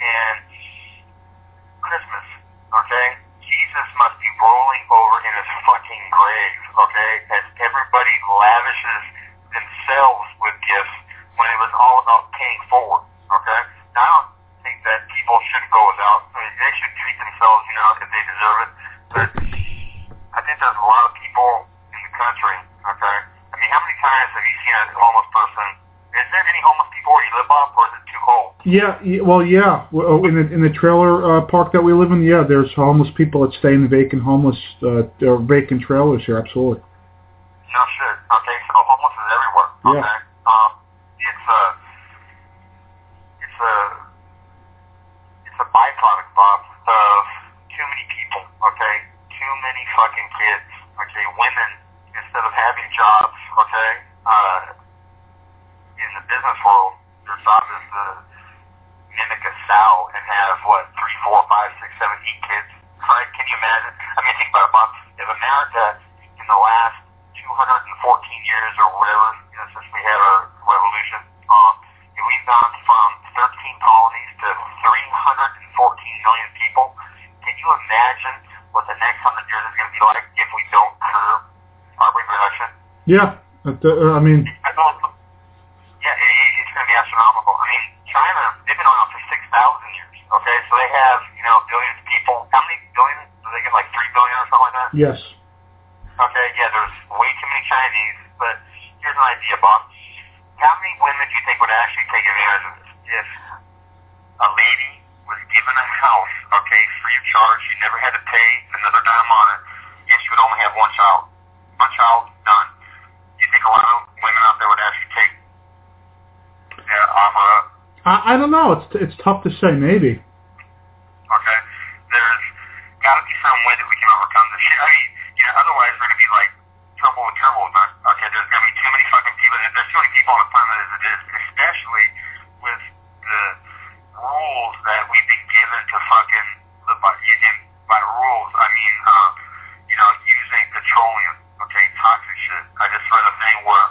there's a lot of people in the country, okay? I mean, how many times have you seen a homeless person? Is there any homeless people where you live off, or is it too cold? Yeah, y- well, yeah. Well, in the in the trailer uh, park that we live in, yeah, there's homeless people that stay in vacant homeless uh, or vacant trailers here. Absolutely. No shit. Okay, so homeless is everywhere. Okay. Yeah. Um, it's a, it's a, it's a byproduct, Bob, of too many people. Okay, too many fucking kids. Okay, women, instead of having jobs. Okay, uh, in the business world, their job is to mimic a sow and have what three, four, five, six, seven, eight kids. Right? Can you imagine? I mean, think about it, Bob. If America in the last two hundred fourteen years or whatever, you know, since we had our revolution, um, and we've gone from thirteen colonies to three hundred fourteen million people. Can you imagine what the next hundred years is going to be like if we don't curb carbon reduction? Yeah. Uh, I mean. Yeah, it, it's going to be astronomical. I mean, China, they've been around for six thousand years. Okay, so they have, you know, billions of people. How many billion? Do they get like three billion or something like that? Yes. Okay, yeah, there's way too many Chinese, but here's an idea, Bob. How many women do you think would actually take advantage of this? If a lady was given a house, okay, free of charge, she never had to pay another dime on it, and she would only have one child. One child, done. Do you think a lot of women out there would actually take their offer up? I, I don't know. It's it's tough to say. Maybe. Okay, there's got to be some way that we can overcome this shit. I mean, you know, otherwise we're going to be like trouble with trouble, man. Okay, there's going to be too many fucking people. There's too many people on the planet as it is, especially with the rules that we've been given to fucking live by. And by rules, I mean, uh, you know, using petroleum, okay, toxic shit. I just read a thing where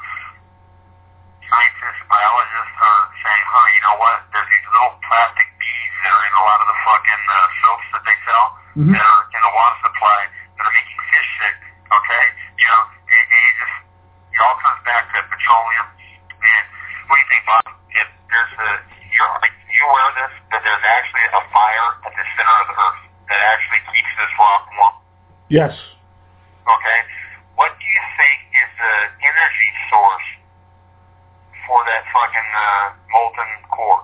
scientists, biologists are saying, huh, you know what, there's these little plastic beads that are in a lot of the fucking uh, soaps that they sell mm-hmm. that are in the water supply that are making fish sick, okay? You know, it, it just, it all comes back to petroleum. And what do you think, Bob? If there's a, you're, like, you aware of this, that there's actually a fire at the center of the earth that actually keeps this rock warm? Yes. Okay. What do you think is the energy source for that fucking uh, molten core?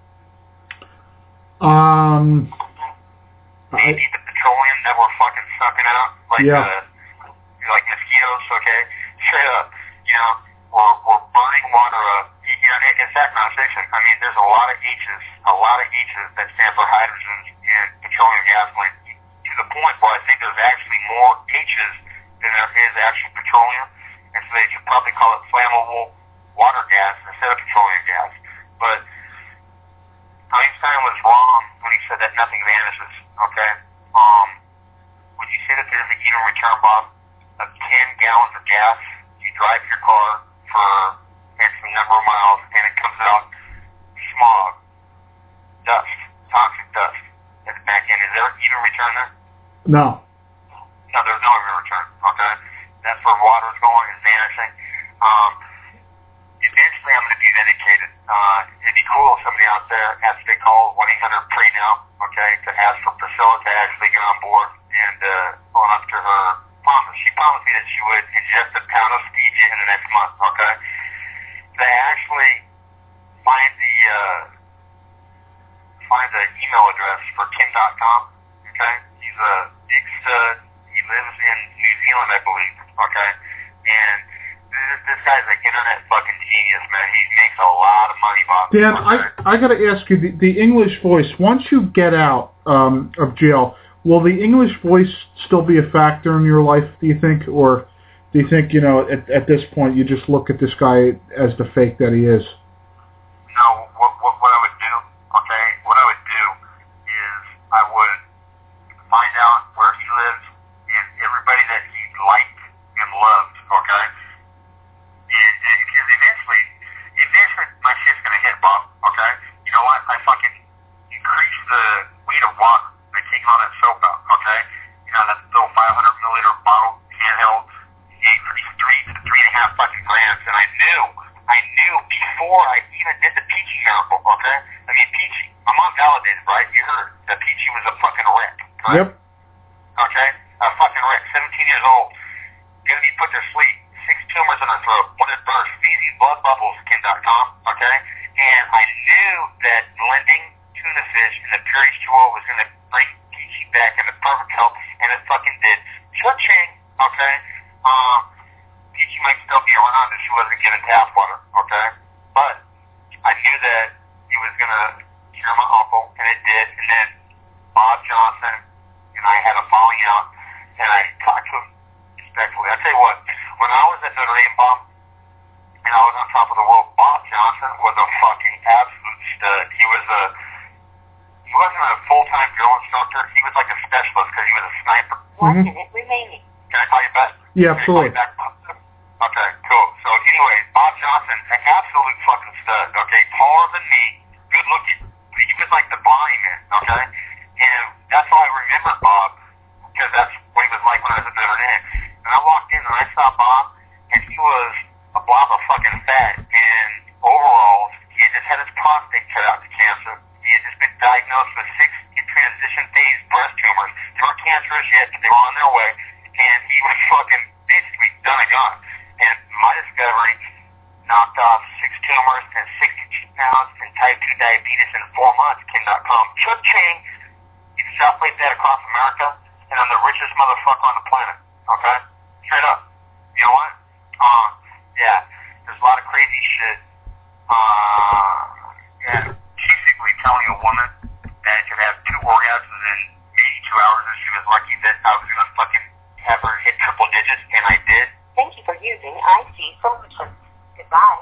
Um. Maybe I, the petroleum that we're fucking sucking out, like yeah. uh, like mosquitoes. Okay, straight up. You know, we're we're burning water up. You know, in fact, not fiction. I mean, there's a lot of H's, a lot of H's that stand for hydrogen in petroleum gasoline. To the point where I think there's actually more H's than there is actual petroleum, and so they should probably call it flammable water gas instead of petroleum gas. But Einstein was wrong when he said that nothing vanishes, okay? Um, would you say that there's an even return, Bob, of ten gallons of gas? You drive your car for X number of miles, and it comes out smog, dust, toxic dust at the back end. Is there an even return there? No. No, there's no even return, okay? That's where water's going, it's vanishing. Um, eventually I'm going to be vindicated. Uh, it'd be cool if somebody out there, after they call one eight hundred pray now, okay, to ask for Priscilla to actually get on board and uh, own up to her promise. She promised me that she would ingest a pound of stevia in the next month, okay? They actually find the uh, find the email address for Kim dot com, okay? He's a big stud. He lives in New Zealand, I believe, okay? And this, this guy's an internet fucking genius, man. He makes a lot of money, Bob. Dan, okay? I I got to ask you, the, the English voice, once you get out um, of jail, will the English voice still be a factor in your life, do you think? Or do you think, you know, at, at this point you just look at this guy as the fake that he is? No, what, what, what I would do, okay, what I would do is I would find out where he lives and everybody that he liked and loved, okay? And, and because eventually, eventually my shit's going to hit, Bob, okay? You know what? I fucking increase the weight of water by taking all that soap out, okay? You know, that little five hundred milliliter bottle, handheld, increased three to three and a half fucking grams. And I knew, I knew before I even did the Peachy sample, okay? I mean, Peachy, I'm unvalidated, right? You heard that Peachy was a fucking wreck, right? Yep. Okay? A fucking wreck, seventeen eighteen years old, gonna be put to sleep, six tumors in her throat, one at birth, feces, blood bubbles, kin dot com, okay? And I knew that blending tuna fish in the pure H two O was gonna bring Peachy back into perfect health, and it fucking did. Cha-ching, okay? Um, Peachy might still be around if she wasn't given tap water, okay? But I knew that it was gonna cure my uncle, and it did. And then Bob Johnson and I had a falling out, and I talked to him respectfully. I tell you what, when I was at Notre Dame, Bob, and I was on top of the world, Bob Johnson was a fucking absolute stud. He was a, he wasn't a full-time drill instructor. He was like a specialist because he was a sniper. One Mhm. minute remaining. Can I call you back? Yeah, Can I call you absolutely. back, Bob? Okay, cool. So anyway, Bob Johnson, an absolute fucking stud, okay? Taller than me, good looking. He was like the Bonnie man, okay? And that's why I remember Bob, because that's what he was like when I was at Notre Dame. And I walked in and I saw Bob, and he was a blob of fucking fat. And overalls, he had just had his prostate cut out to cancer. He had just been diagnosed with six transition phase breast tumors. They weren't cancerous yet, but they were on their way. And he was fucking basically done and gone. And my discovery knocked off six tumors and sixty-two pounds and type two diabetes in four months, kin dot com. Cha-ching! You extrapolate that across America, and I'm the richest motherfucker on the planet, okay? Straight up. You know what? Uh, yeah, there's a lot of crazy shit. Uh, yeah, basically telling a woman that could have two orgasms in maybe two hours if she was lucky that I was going to fucking have her hit triple digits, and I did. Thank you for using I C Solutions. Goodbye.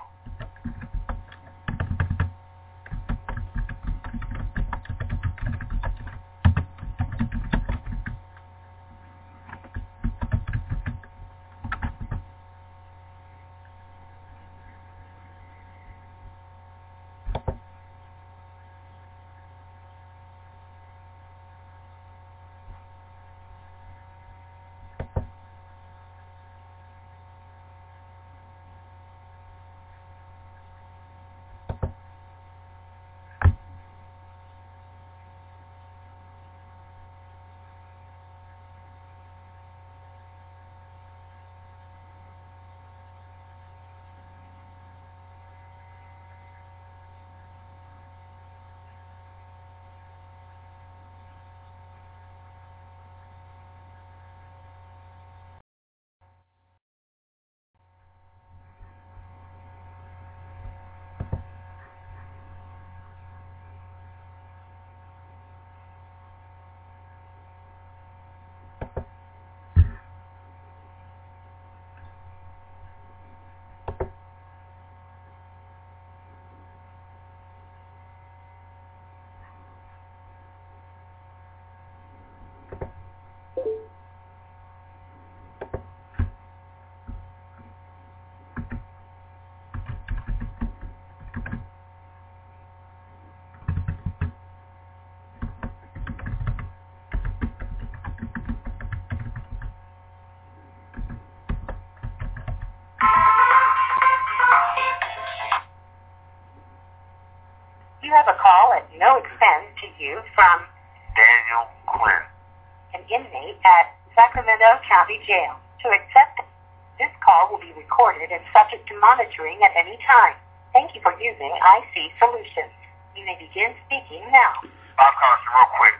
You have a call at no expense to you from Daniel Quinn. an inmate at Sacramento County Jail. To accept this call will be recorded and subject to monitoring at any time. Thank you for using I C Solutions. You may begin speaking now. Bob Carson, real quick.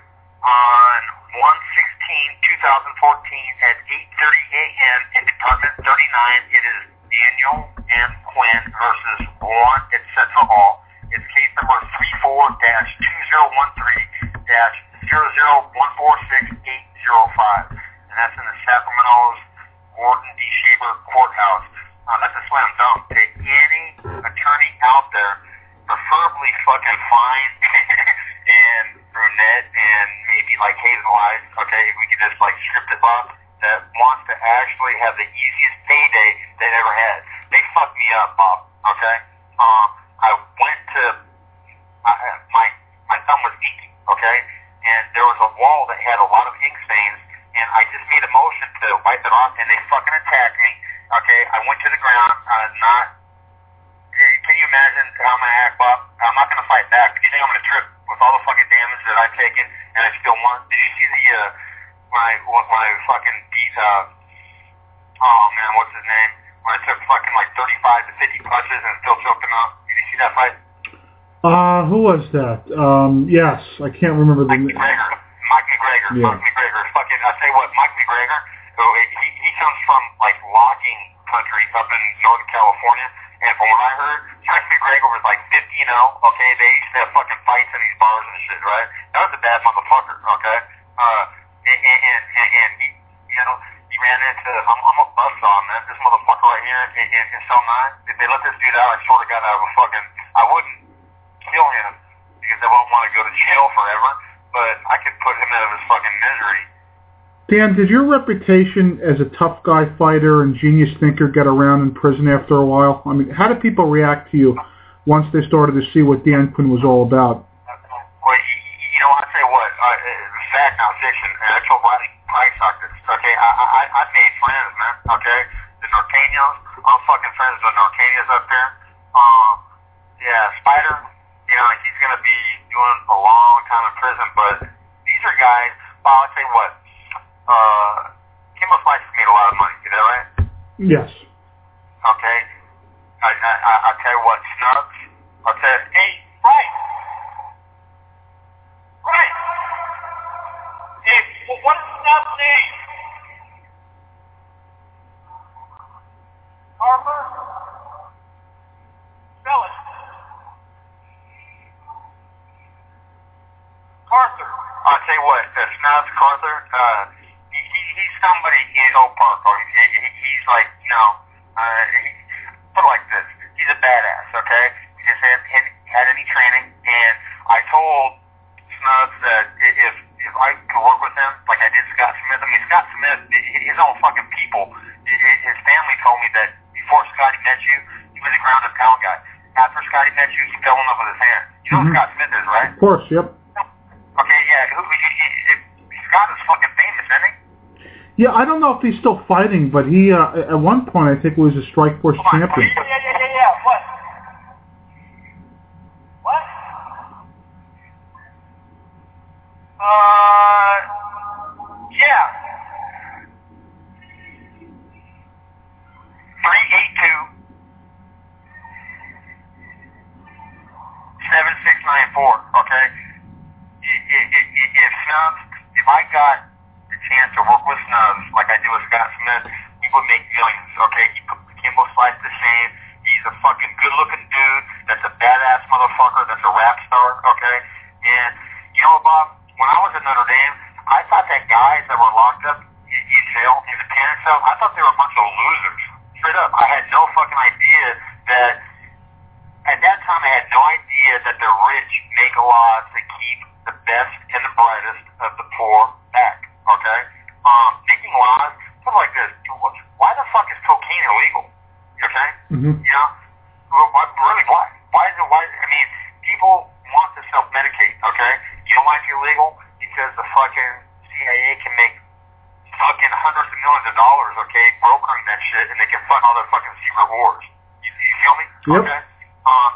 On one sixteen twenty fourteen at eight thirty a.m. in Department thirty-nine, it is Daniel M. Quinn versus Warren at Central Hall. It's case number three four dash two zero one three dash zero zero one four six eight zero five. And that's in the Sacramento's Warden D. Shaver Courthouse. Um, that's a slam dunk to any attorney out there, preferably fucking fine and brunette and maybe like hazel eyes, okay, if we could just like script it up, that wants to actually have the easiest payday they've ever had. They fucked me up, Bob, okay? Um, I went to, I, my my thumb was leaking, okay? And there was a wall that had a lot of ink stains, and I just made a motion to wipe it off, and they fucking attacked me, okay? I went to the ground, uh, not, can you imagine how I'm going to act, Bob? I'm not going to fight back. Do you think I'm going to trip with all the fucking damage that I've taken, and I still want, did you see the, uh, when I, when I fucking beat, uh, oh man, what's his name? When it took fucking like thirty-five to fifty punches and still choked him out. Did you see that fight? Uh, who was that? Um, yes, I can't remember the name. Mike McGregor. Mike McGregor. Yeah. Mike McGregor. Fucking, I tell you what, Mike McGregor, who, he, he comes from like logging country up in Northern California, and from what I heard, Mike McGregor was like fifteen oh, okay? They used to have fucking fights in these bars and shit, right? That was a bad motherfucker, okay? Uh, and, and, and, and he, you know, he ran into, I'm, I'm a buzzsaw, man. This motherfucker right here in, in, in Cell nine, if they let this dude out, I sort of got out of a fucking, I wouldn't kill him because I won't want to go to jail forever, but I could put him out of his fucking misery. Dan, did your reputation as a tough guy fighter and genius thinker get around in prison after a while? I mean, how did people react to you once they started to see what Dan Quinn was all about? Well, you, you know, I say what, uh, fact, not fiction, and I told Riley Price like this, okay? I, I, I made friends, man, okay? The Norteños, I'm fucking friends with the Norteños up there. Uh, yeah, Spider, you know, he's going to be doing a long time in prison, but these are guys, well, I'll tell you what, uh, Kimbo Slice made a lot of money, is that right? Yes. Okay. I, I, I, I'll tell you what, Snubs, I'll tell you, hey, right, right, hey, well, what is Snubs' name? Harper? Spell it. Carter. I'll tell you what, uh, Snubs Carter, uh, he, he, he's somebody in Oak Park, or he, he, he's like, you know, uh, he, put it like this, he's a badass, okay? He just hadn't had, had any training, and I told Snubs that if, if I could work with him, like I did Scott Smith, I mean, Scott Smith, his own fucking people, his family told me that before Scotty met you, he was a ground and pound guy. After Scotty met you, he fell in love with his hand. You know mm-hmm. who Scott Smith is, right? Of course, yep. Okay, yeah, who, he, he, he, Scott is fucking famous, isn't he? Yeah, I don't know if he's still fighting, but he, uh, at one point, I think, was a Strikeforce champion. Yeah, yeah, yeah, yeah, yeah, what? What? Uh, yeah. three eight two, seven six nine four, okay? If Snubs, if I got the chance to work with Snubs like I do with Scott Smith, we would make millions, okay? He put Kimbo Slice the same. He's a fucking good-looking dude. That's a badass motherfucker. That's a rap star, okay? And, you know, Bob, when I was at Notre Dame, I thought that guys that were locked up in, in jail, in the penance cell, I thought they were a bunch of losers. Straight up. I had no fucking idea that, at that time, I had no idea that the rich make laws to keep the best and the brightest of the poor back, okay? Um, making laws, put it like this, why the fuck is cocaine illegal, okay? Mm-hmm. You know, really, why? Why is it, why, I mean, people want to self-medicate, okay? You know why it's illegal? Because the fucking C I A can make fucking hundreds of millions of dollars, okay, brokering that shit, and they can fund all their fucking secret wars. You, you feel me? Yep. Okay? Um,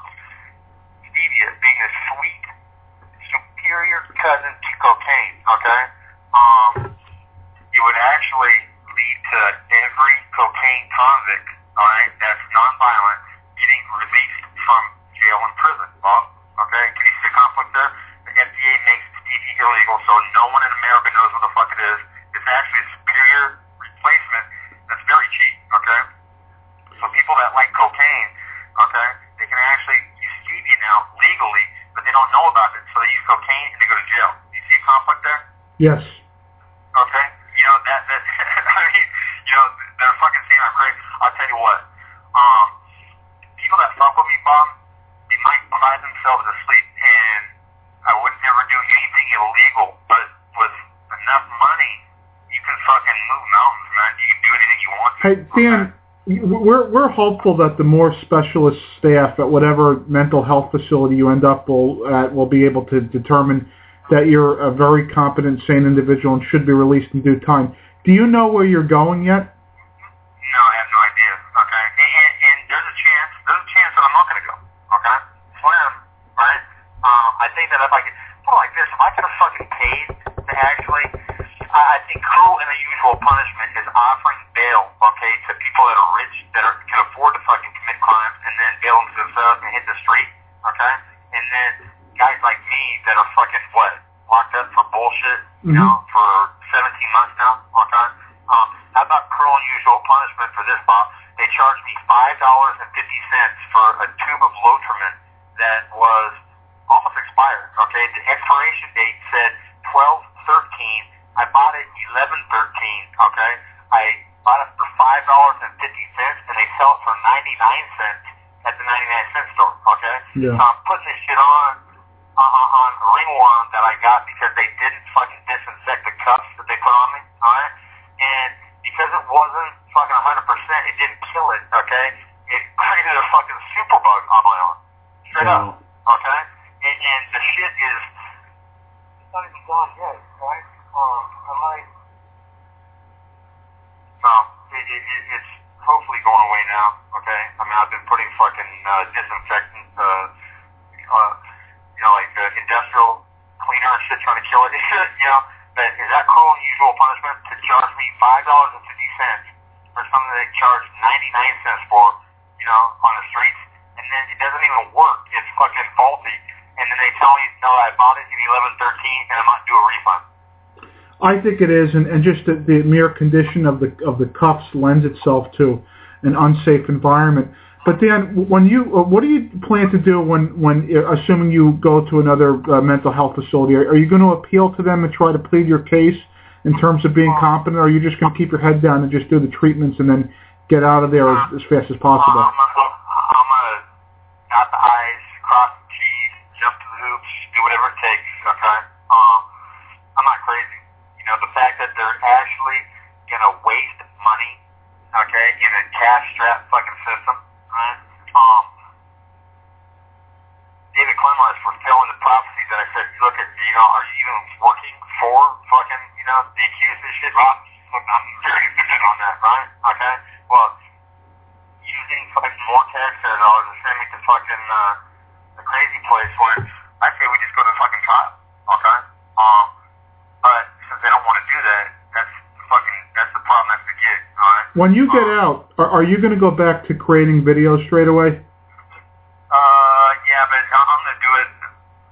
stevia being a sweet, superior cousin to cocaine, okay? Um, it would actually lead to every cocaine convict, alright, that's non-violent, getting released from jail and prison, Bob, okay? Can you see the conflict there? The F D A makes stevia illegal, so no one in America knows what the fuck it is. It's actually a superior replacement that's very cheap, okay? So people that like cocaine, okay, they can actually use stevia now legally, but they don't know about it, so they use cocaine and they go to jail. Do you see a conflict there? Yes. Okay? You know, that, that I mean, you know, they're fucking saying I'm crazy. I'll tell you what, um, people that fuck with me, Bob, they might cry themselves to sleep, and I would never do anything illegal, but with enough money, you can fucking move mountains, man. You can do anything you want to. Hey, Dan, okay? we're we're hopeful that the more specialist staff at whatever mental health facility you end up will at will be able to determine that you're a very competent, sane individual and should be released in due time. Do you know where you're going yet? No, I have no idea. Okay, and, and, and there's a chance. There's a chance that I'm not going to go. Okay, slim, right? Um, I think that if I could, put it like this, if I could have fucking paid to actually, I, I think cruel and unusual punishment is offering bail bail, okay, to people that are rich, that are, can afford to fucking commit crimes, and then bail them to themselves and hit the street, okay? And then guys like me that are fucking, what, locked up for bullshit, you mm-hmm. know, for seventeen months now, okay? Um, how about cruel and unusual punishment for this, Bob? They charged me five dollars and fifty cents for a tube of Lotrimin that was almost expired, okay? The expiration date said twelve thirteen. I bought it eleven thirteen, okay? I bought it for five dollars and fifty cents, and they sell it for ninety-nine cents at the ninety-nine cent store, okay? Yeah. So I'm putting this shit on, uh, on ringworm that I got because they didn't fucking disinfect the cuffs that they put on me, alright? And because it wasn't fucking one hundred percent, it didn't kill it, okay? It created a fucking superbug on my arm. Straight wow. up, okay? And, and the shit is, it's not even gone yet, right? Um, I might, no, it, it, it, it's hopefully going away now, okay? I mean, I've been putting fucking uh, disinfectant, uh, uh, you know, like uh, industrial cleaner and shit trying to kill it, you know? But is that cruel and unusual punishment to charge me five dollars and fifty cents for something they charge ninety-nine cents for, you know, on the streets? And then it doesn't even work. It's fucking faulty. And then they tell me, no, I bought it in eleven thirteen and I'm not due a refund. I think it is, and, and just the, the mere condition of the of the cuffs lends itself to an unsafe environment. But Dan, when you, what do you plan to do when, when assuming you go to another uh, mental health facility? Are, are you going to appeal to them and try to plead your case in terms of being competent, or are you just going to keep your head down and just do the treatments and then get out of there as, as fast as possible? I'm going to dot the I's, cross the T's, jump to the hoops, do whatever it takes, okay? Um, I'm not crazy. You know, the fact that they're actually going to waste money, okay, in a cash-strapped fucking system, right? Um, David Clemmer is fulfilling the prophecy that I said, look at, you know, are you even working for fucking, you know, the accused of this shit? Rob, look, I'm very dependent on that, right? Okay? Well, using fucking more taxpayer dollars to send me to fucking, uh, the crazy place where I say we just go to fucking trial, okay? Um, but since they don't want to do that, that's fucking, that's the problem that's the gig, alright? When you get um, out, are, are you going to go back to creating videos straight away? Uh, yeah, but I'm going to do it.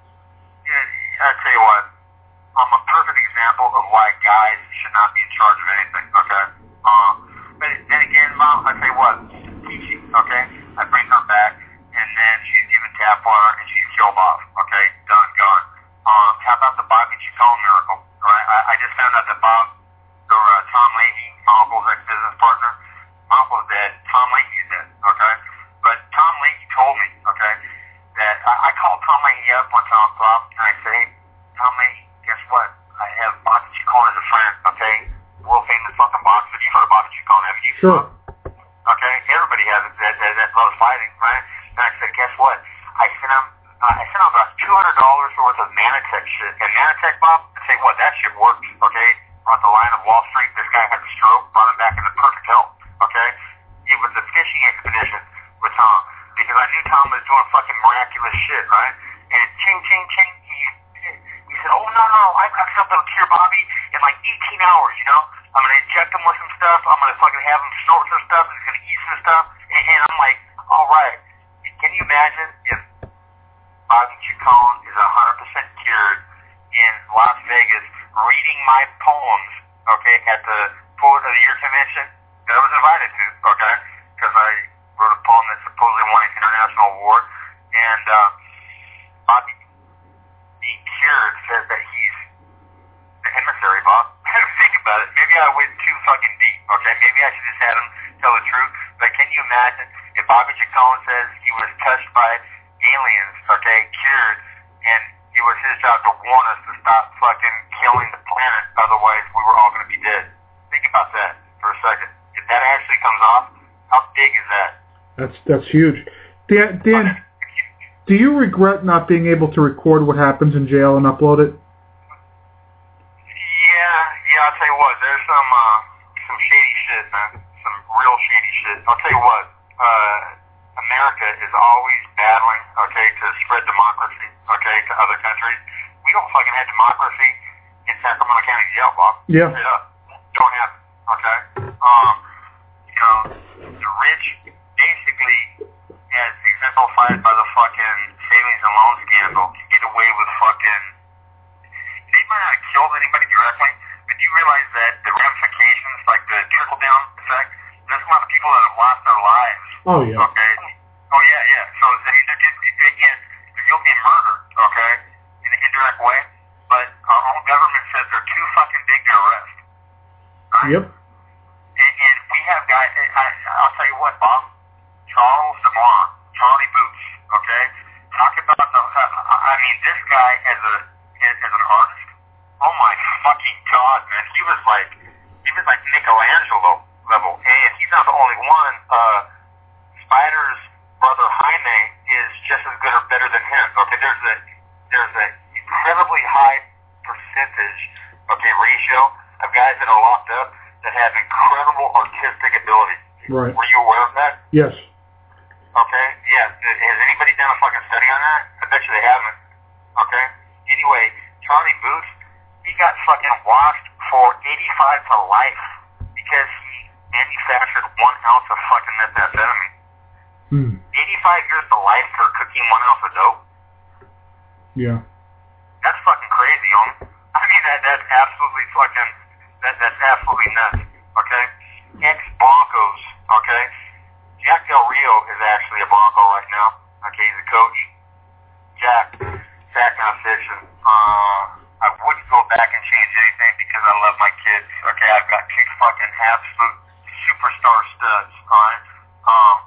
Yeah, I tell you what, I'm a perfect example of why guys should not be in charge of anything, okay? Um, but then again, Mom, I tell you what, teaching, okay? I bring her back, and then she's given tap water, and she's killed off, okay? Done, gone. Um, how about the Bobby Chacon miracle, right? I, I just found out that Bob, or uh, Tom Leahy, my uncle's ex-business partner, my uncle's dead, Tom Leahy's dead, okay? But Tom Leahy told me, okay, that I, I called Tom Leahy up one time, Bob, and I said, hey, Tom Leahy, guess what? I have Bobby Chacon as a friend, okay? World famous fucking boxer. You've heard of Bobby Chacon, haven't you? Sure. Okay, everybody has it that, that, that loves fighting, right? And I said, guess what? I sent him, uh, I sent him about two hundred dollars worth of Manatech shit. And Manatech, Bob, I tell you what, that shit works, okay? On the line of Wall Street, this guy had a stroke, brought him back into perfect health, okay? It was a fishing expedition with Tom, because I knew Tom was doing fucking miraculous shit, right? And ching, ching, ching, he, he said, oh, no, no, I've got something to cure Bobby in like eighteen hours, you know? I'm going to inject him with some stuff, I'm going to fucking have him snort some stuff, he's going to eat some stuff, and, and I'm like, all right, can you imagine if Bobby Chacon is one hundred percent cured in Las Vegas reading my poems, okay, at the Poet of the Year convention that I was invited to, okay, because I wrote a poem that supposedly won an international award, and uh, Bobby being cured says that he's the emissary, Bob. Think about it. Maybe I went too fucking deep, okay? Maybe I should just have him tell the truth, but can you imagine if Bobby Chacon says he was touched by aliens, okay, cured, and it was his job to warn us to stop fucking killing the planet, otherwise we were all going to be dead. Think about that for a second. If that actually comes off, how big is that? That's that's huge. Dan, Dan okay. Do you regret not being able to record what happens in jail and upload it? Yeah, yeah, I'll tell you what, there's some, uh, some shady shit, man. Some real shady shit. I'll tell you what, uh, America is always battling, okay, to spread democracy, okay, to other countries. We don't fucking have democracy in Sacramento County Jail, Bob. Yeah. Straight up. Don't have it, okay? Um, Oh, yeah. Okay? Oh, yeah, yeah. So he's again, you'll be murdered, okay, in an indirect way, but our own government says they're too fucking big to arrest. Right? Yep. And, and we have guys, I, I'll tell you what, Bob, Charles DeMar, Charlie Boots, okay? Talk about the, uh, I mean, this guy as a, as, as an artist, oh my fucking God, man, he was like, he was like Michelangelo level, and he's not the only one. Uh, Spider's brother Jaime is just as good or better than him. Okay, there's a there's an incredibly high percentage, okay, ratio of guys that are locked up that have incredible artistic ability. Right. Were you aware of that? Yes. Okay. Yeah. Has anybody done a fucking study on that? I bet you they haven't. Okay. Anyway, Charlie Booth, he got fucking washed for eighty-five to life because he manufactured one ounce of fucking methamphetamine. Hmm. eighty-five years to life for cooking one ounce of dope? Yeah. That's fucking crazy, homie. I mean, that that's absolutely fucking, that that's absolutely nuts, okay? Ex-Broncos, okay? Jack Del Rio is actually a Bronco right now, okay? He's a coach. Jack, fact, not fiction. Uh, I wouldn't go back and change anything because I love my kids, okay? I've got two fucking absolute superstar studs, alright? Um,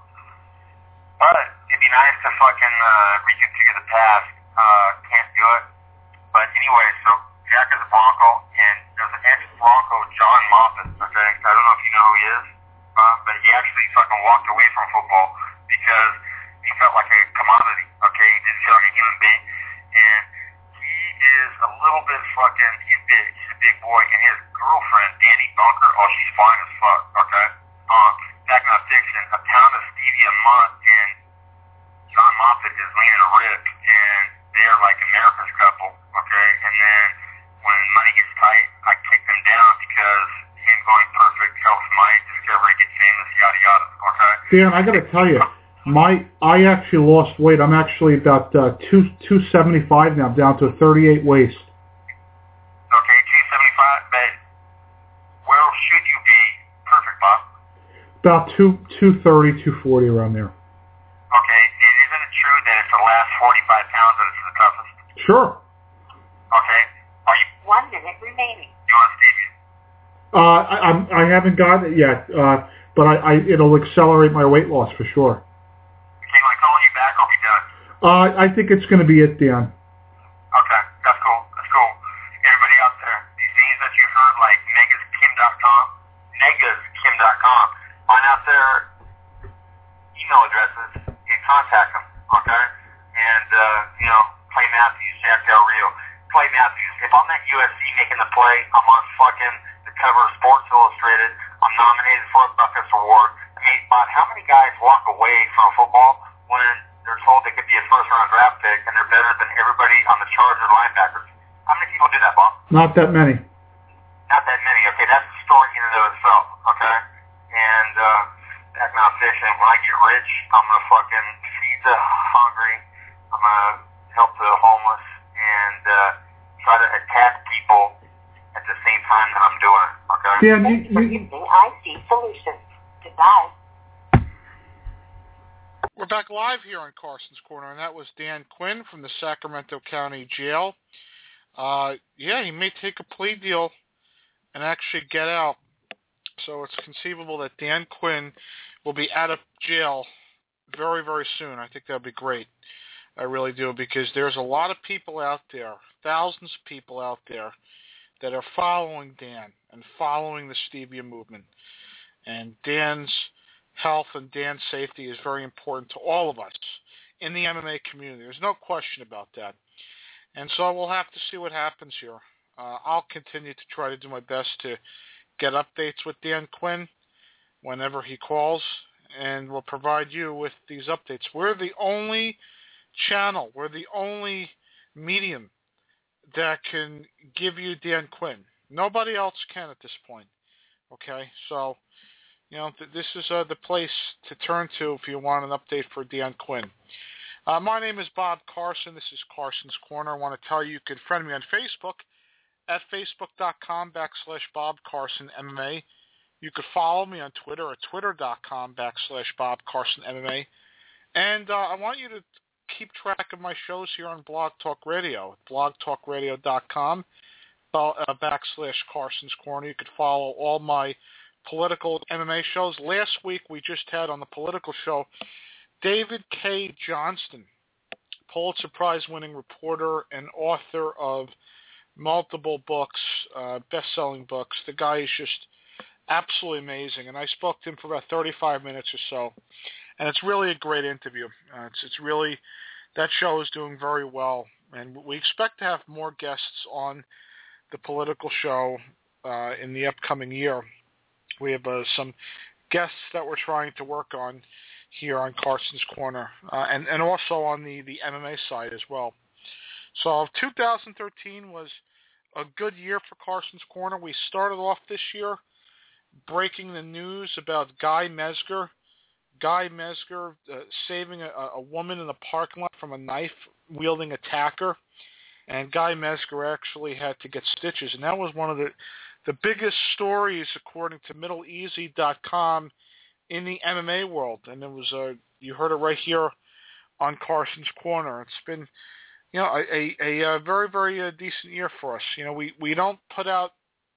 But it'd be nice to fucking uh, reconfigure the past. Uh, can't do it. But anyway, so Jack is a Bronco, and there's an ex-Bronco, John Moffitt, okay? I don't know if you know who he is, uh, but he actually fucking walked away from football because he felt like a commodity, okay? He didn't feel like a human being. And he is a little bit fucking, he's big, he's a big boy, and his girlfriend, Danny Bunker, oh, she's fine as fuck, okay? Um, back not fiction, a pound of stevia a month, and John Moffitt is leaning a rip, and they're like America's couple, okay? And then when money gets tight, I kick them down because him going perfect helps my discovery get famous, yada yada, okay? Dan, I got to tell you, my I actually lost weight. I'm actually about uh, two two seventy five now, down to a thirty-eight waist. Okay, two seventy five, but where should you be? Perfect, Bob. About two two thirty, two forty around there. Okay, isn't it true that it's the last forty-five pounds that it's the toughest? Sure. Okay, are you... One minute remaining. You want Stevie? Uh, I, I'm, I haven't got it yet, uh, but I, I, it'll accelerate my weight loss for sure. Okay, when I call you back, I'll be done. Uh, I think it's going to be it, Dan. Okay, that's cool, that's cool. Everybody out there, these names that you've heard, like negas kim dot com, negas kim dot com, find out their email addresses and contact them, okay? And, uh, you know, Clay Matthews, Jack Del Rio. Clay Matthews, if I'm at U S C making the play, I'm on fucking the cover of Sports Illustrated, I'm nominated for a Buckets Award. I mean, Bob, how many guys walk away from football when they're told they could be a first-round draft pick and they're better than everybody on the Chargers linebackers? How many people do that, Bob? Not that many. Not that many. Okay, that's a story in and of itself, okay? And, uh, that's not fiction. When I get rich, I'm going to fucking feed the hungry. I'm going to help the homeless and uh, try to attack people at the same time that I'm doing it, okay? Dan, you, Thanks for you, using I C Solutions. Goodbye. We're back live here on Carson's Corner, and that was Dan Quinn from the Sacramento County Jail. Uh, yeah, he may take a plea deal and actually get out. So it's conceivable that Dan Quinn will be out of jail very, very soon. I think that would be great. I really do, because there's a lot of people out there, thousands of people out there, that are following Dan and following the Stevia movement. And Dan's health and Dan's safety is very important to all of us in the M M A community. There's no question about that. And so we'll have to see what happens here. Uh, I'll continue to try to do my best to get updates with Dan Quinn whenever he calls, and we'll provide you with these updates. We're the only channel, we're the only medium that can give you Dan Quinn. Nobody else can at this point. Okay, so, you know, th- this is uh, the place to turn to if you want an update for Dan Quinn. Uh, my name is Bob Carson. This is Carson's Corner. I want to tell you you can friend me on Facebook at facebook.com backslash Bob Carson MMA. You could follow me on Twitter at twitter.com backslash Bob Carson MMA. And uh, I want you to keep track of my shows here on Blog Talk Radio, blog talk radio dot com uh, backslash Carson's Corner. You could follow all my political M M A shows. Last week we just had on the political show David K. Johnston, Pulitzer Prize-winning reporter and author of multiple books, uh, best-selling books. The guy is just absolutely amazing, and I spoke to him for about thirty-five minutes or so, and it's really a great interview. Uh, it's, it's really, that show is doing very well, and we expect to have more guests on the political show uh, in the upcoming year. We have uh, some guests that we're trying to work on here on Carson's Corner, uh, and, and also on the, the M M A side as well. So two thousand thirteen was a good year for Carson's Corner. We started off this year breaking the news about Guy Mezger. Guy Mezger uh, saving a, a woman in the parking lot from a knife-wielding attacker. And Guy Mezger actually had to get stitches. And that was one of the, the biggest stories, according to Middle Easy dot com, in the M M A world. And it was uh, you heard it right here on Carson's Corner. It's been, you know, a, a, a, a very, very uh, decent year for us. You know, we, we don't put out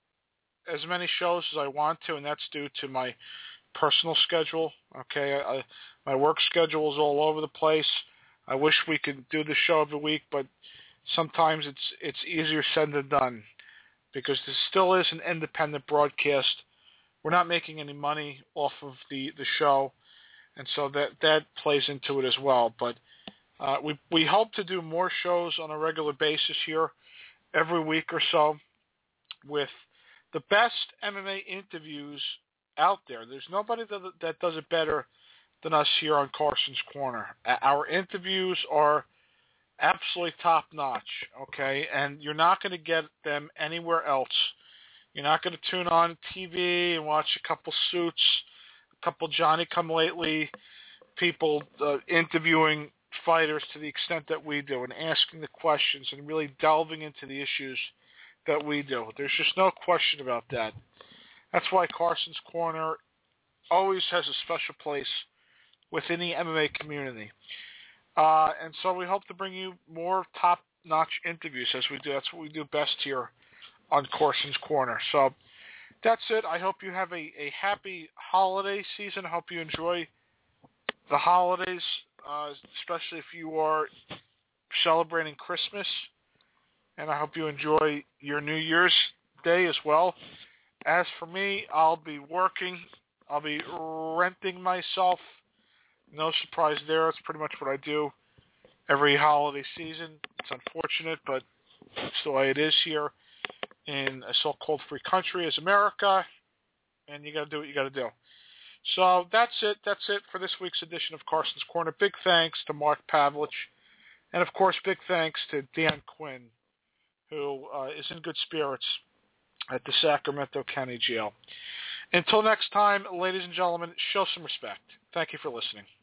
as many shows as I want to, and that's due to my personal schedule. Okay, I, I, my work schedule is all over the place. I wish we could do the show every week, but sometimes it's it's easier said than done because this still is an independent broadcast. We're not making any money off of the, the show, and so that that plays into it as well. But uh, we we hope to do more shows on a regular basis here every week or so with the best M M A interviews out there. There's nobody that, that does it better than us here on Carson's Corner. Our interviews are absolutely top-notch, okay? And you're not going to get them anywhere else. You're not going to tune on T V and watch a couple Suits, a couple Johnny-come-lately people uh, interviewing fighters to the extent that we do and asking the questions and really delving into the issues that we do. There's just no question about that. That's why Carson's Corner always has a special place within the M M A community. Uh, and so we hope to bring you more top-notch interviews as we do. That's what we do best here on Carson's Corner. So that's it. I hope you have a, a happy holiday season. I hope you enjoy the holidays, uh, especially if you are celebrating Christmas. And I hope you enjoy your New Year's Day as well. As for me, I'll be working. I'll be renting myself. No surprise there. It's pretty much what I do every holiday season. It's unfortunate, but it's the way it is here in a so-called free country as America. And you got to do what you got to do. So that's it. That's it for this week's edition of Carson's Corner. Big thanks to Mark Pavlich. And, of course, big thanks to Dan Quinn, who uh, is in good spirits at the Sacramento County Jail. Until next time, ladies and gentlemen, show some respect. Thank you for listening.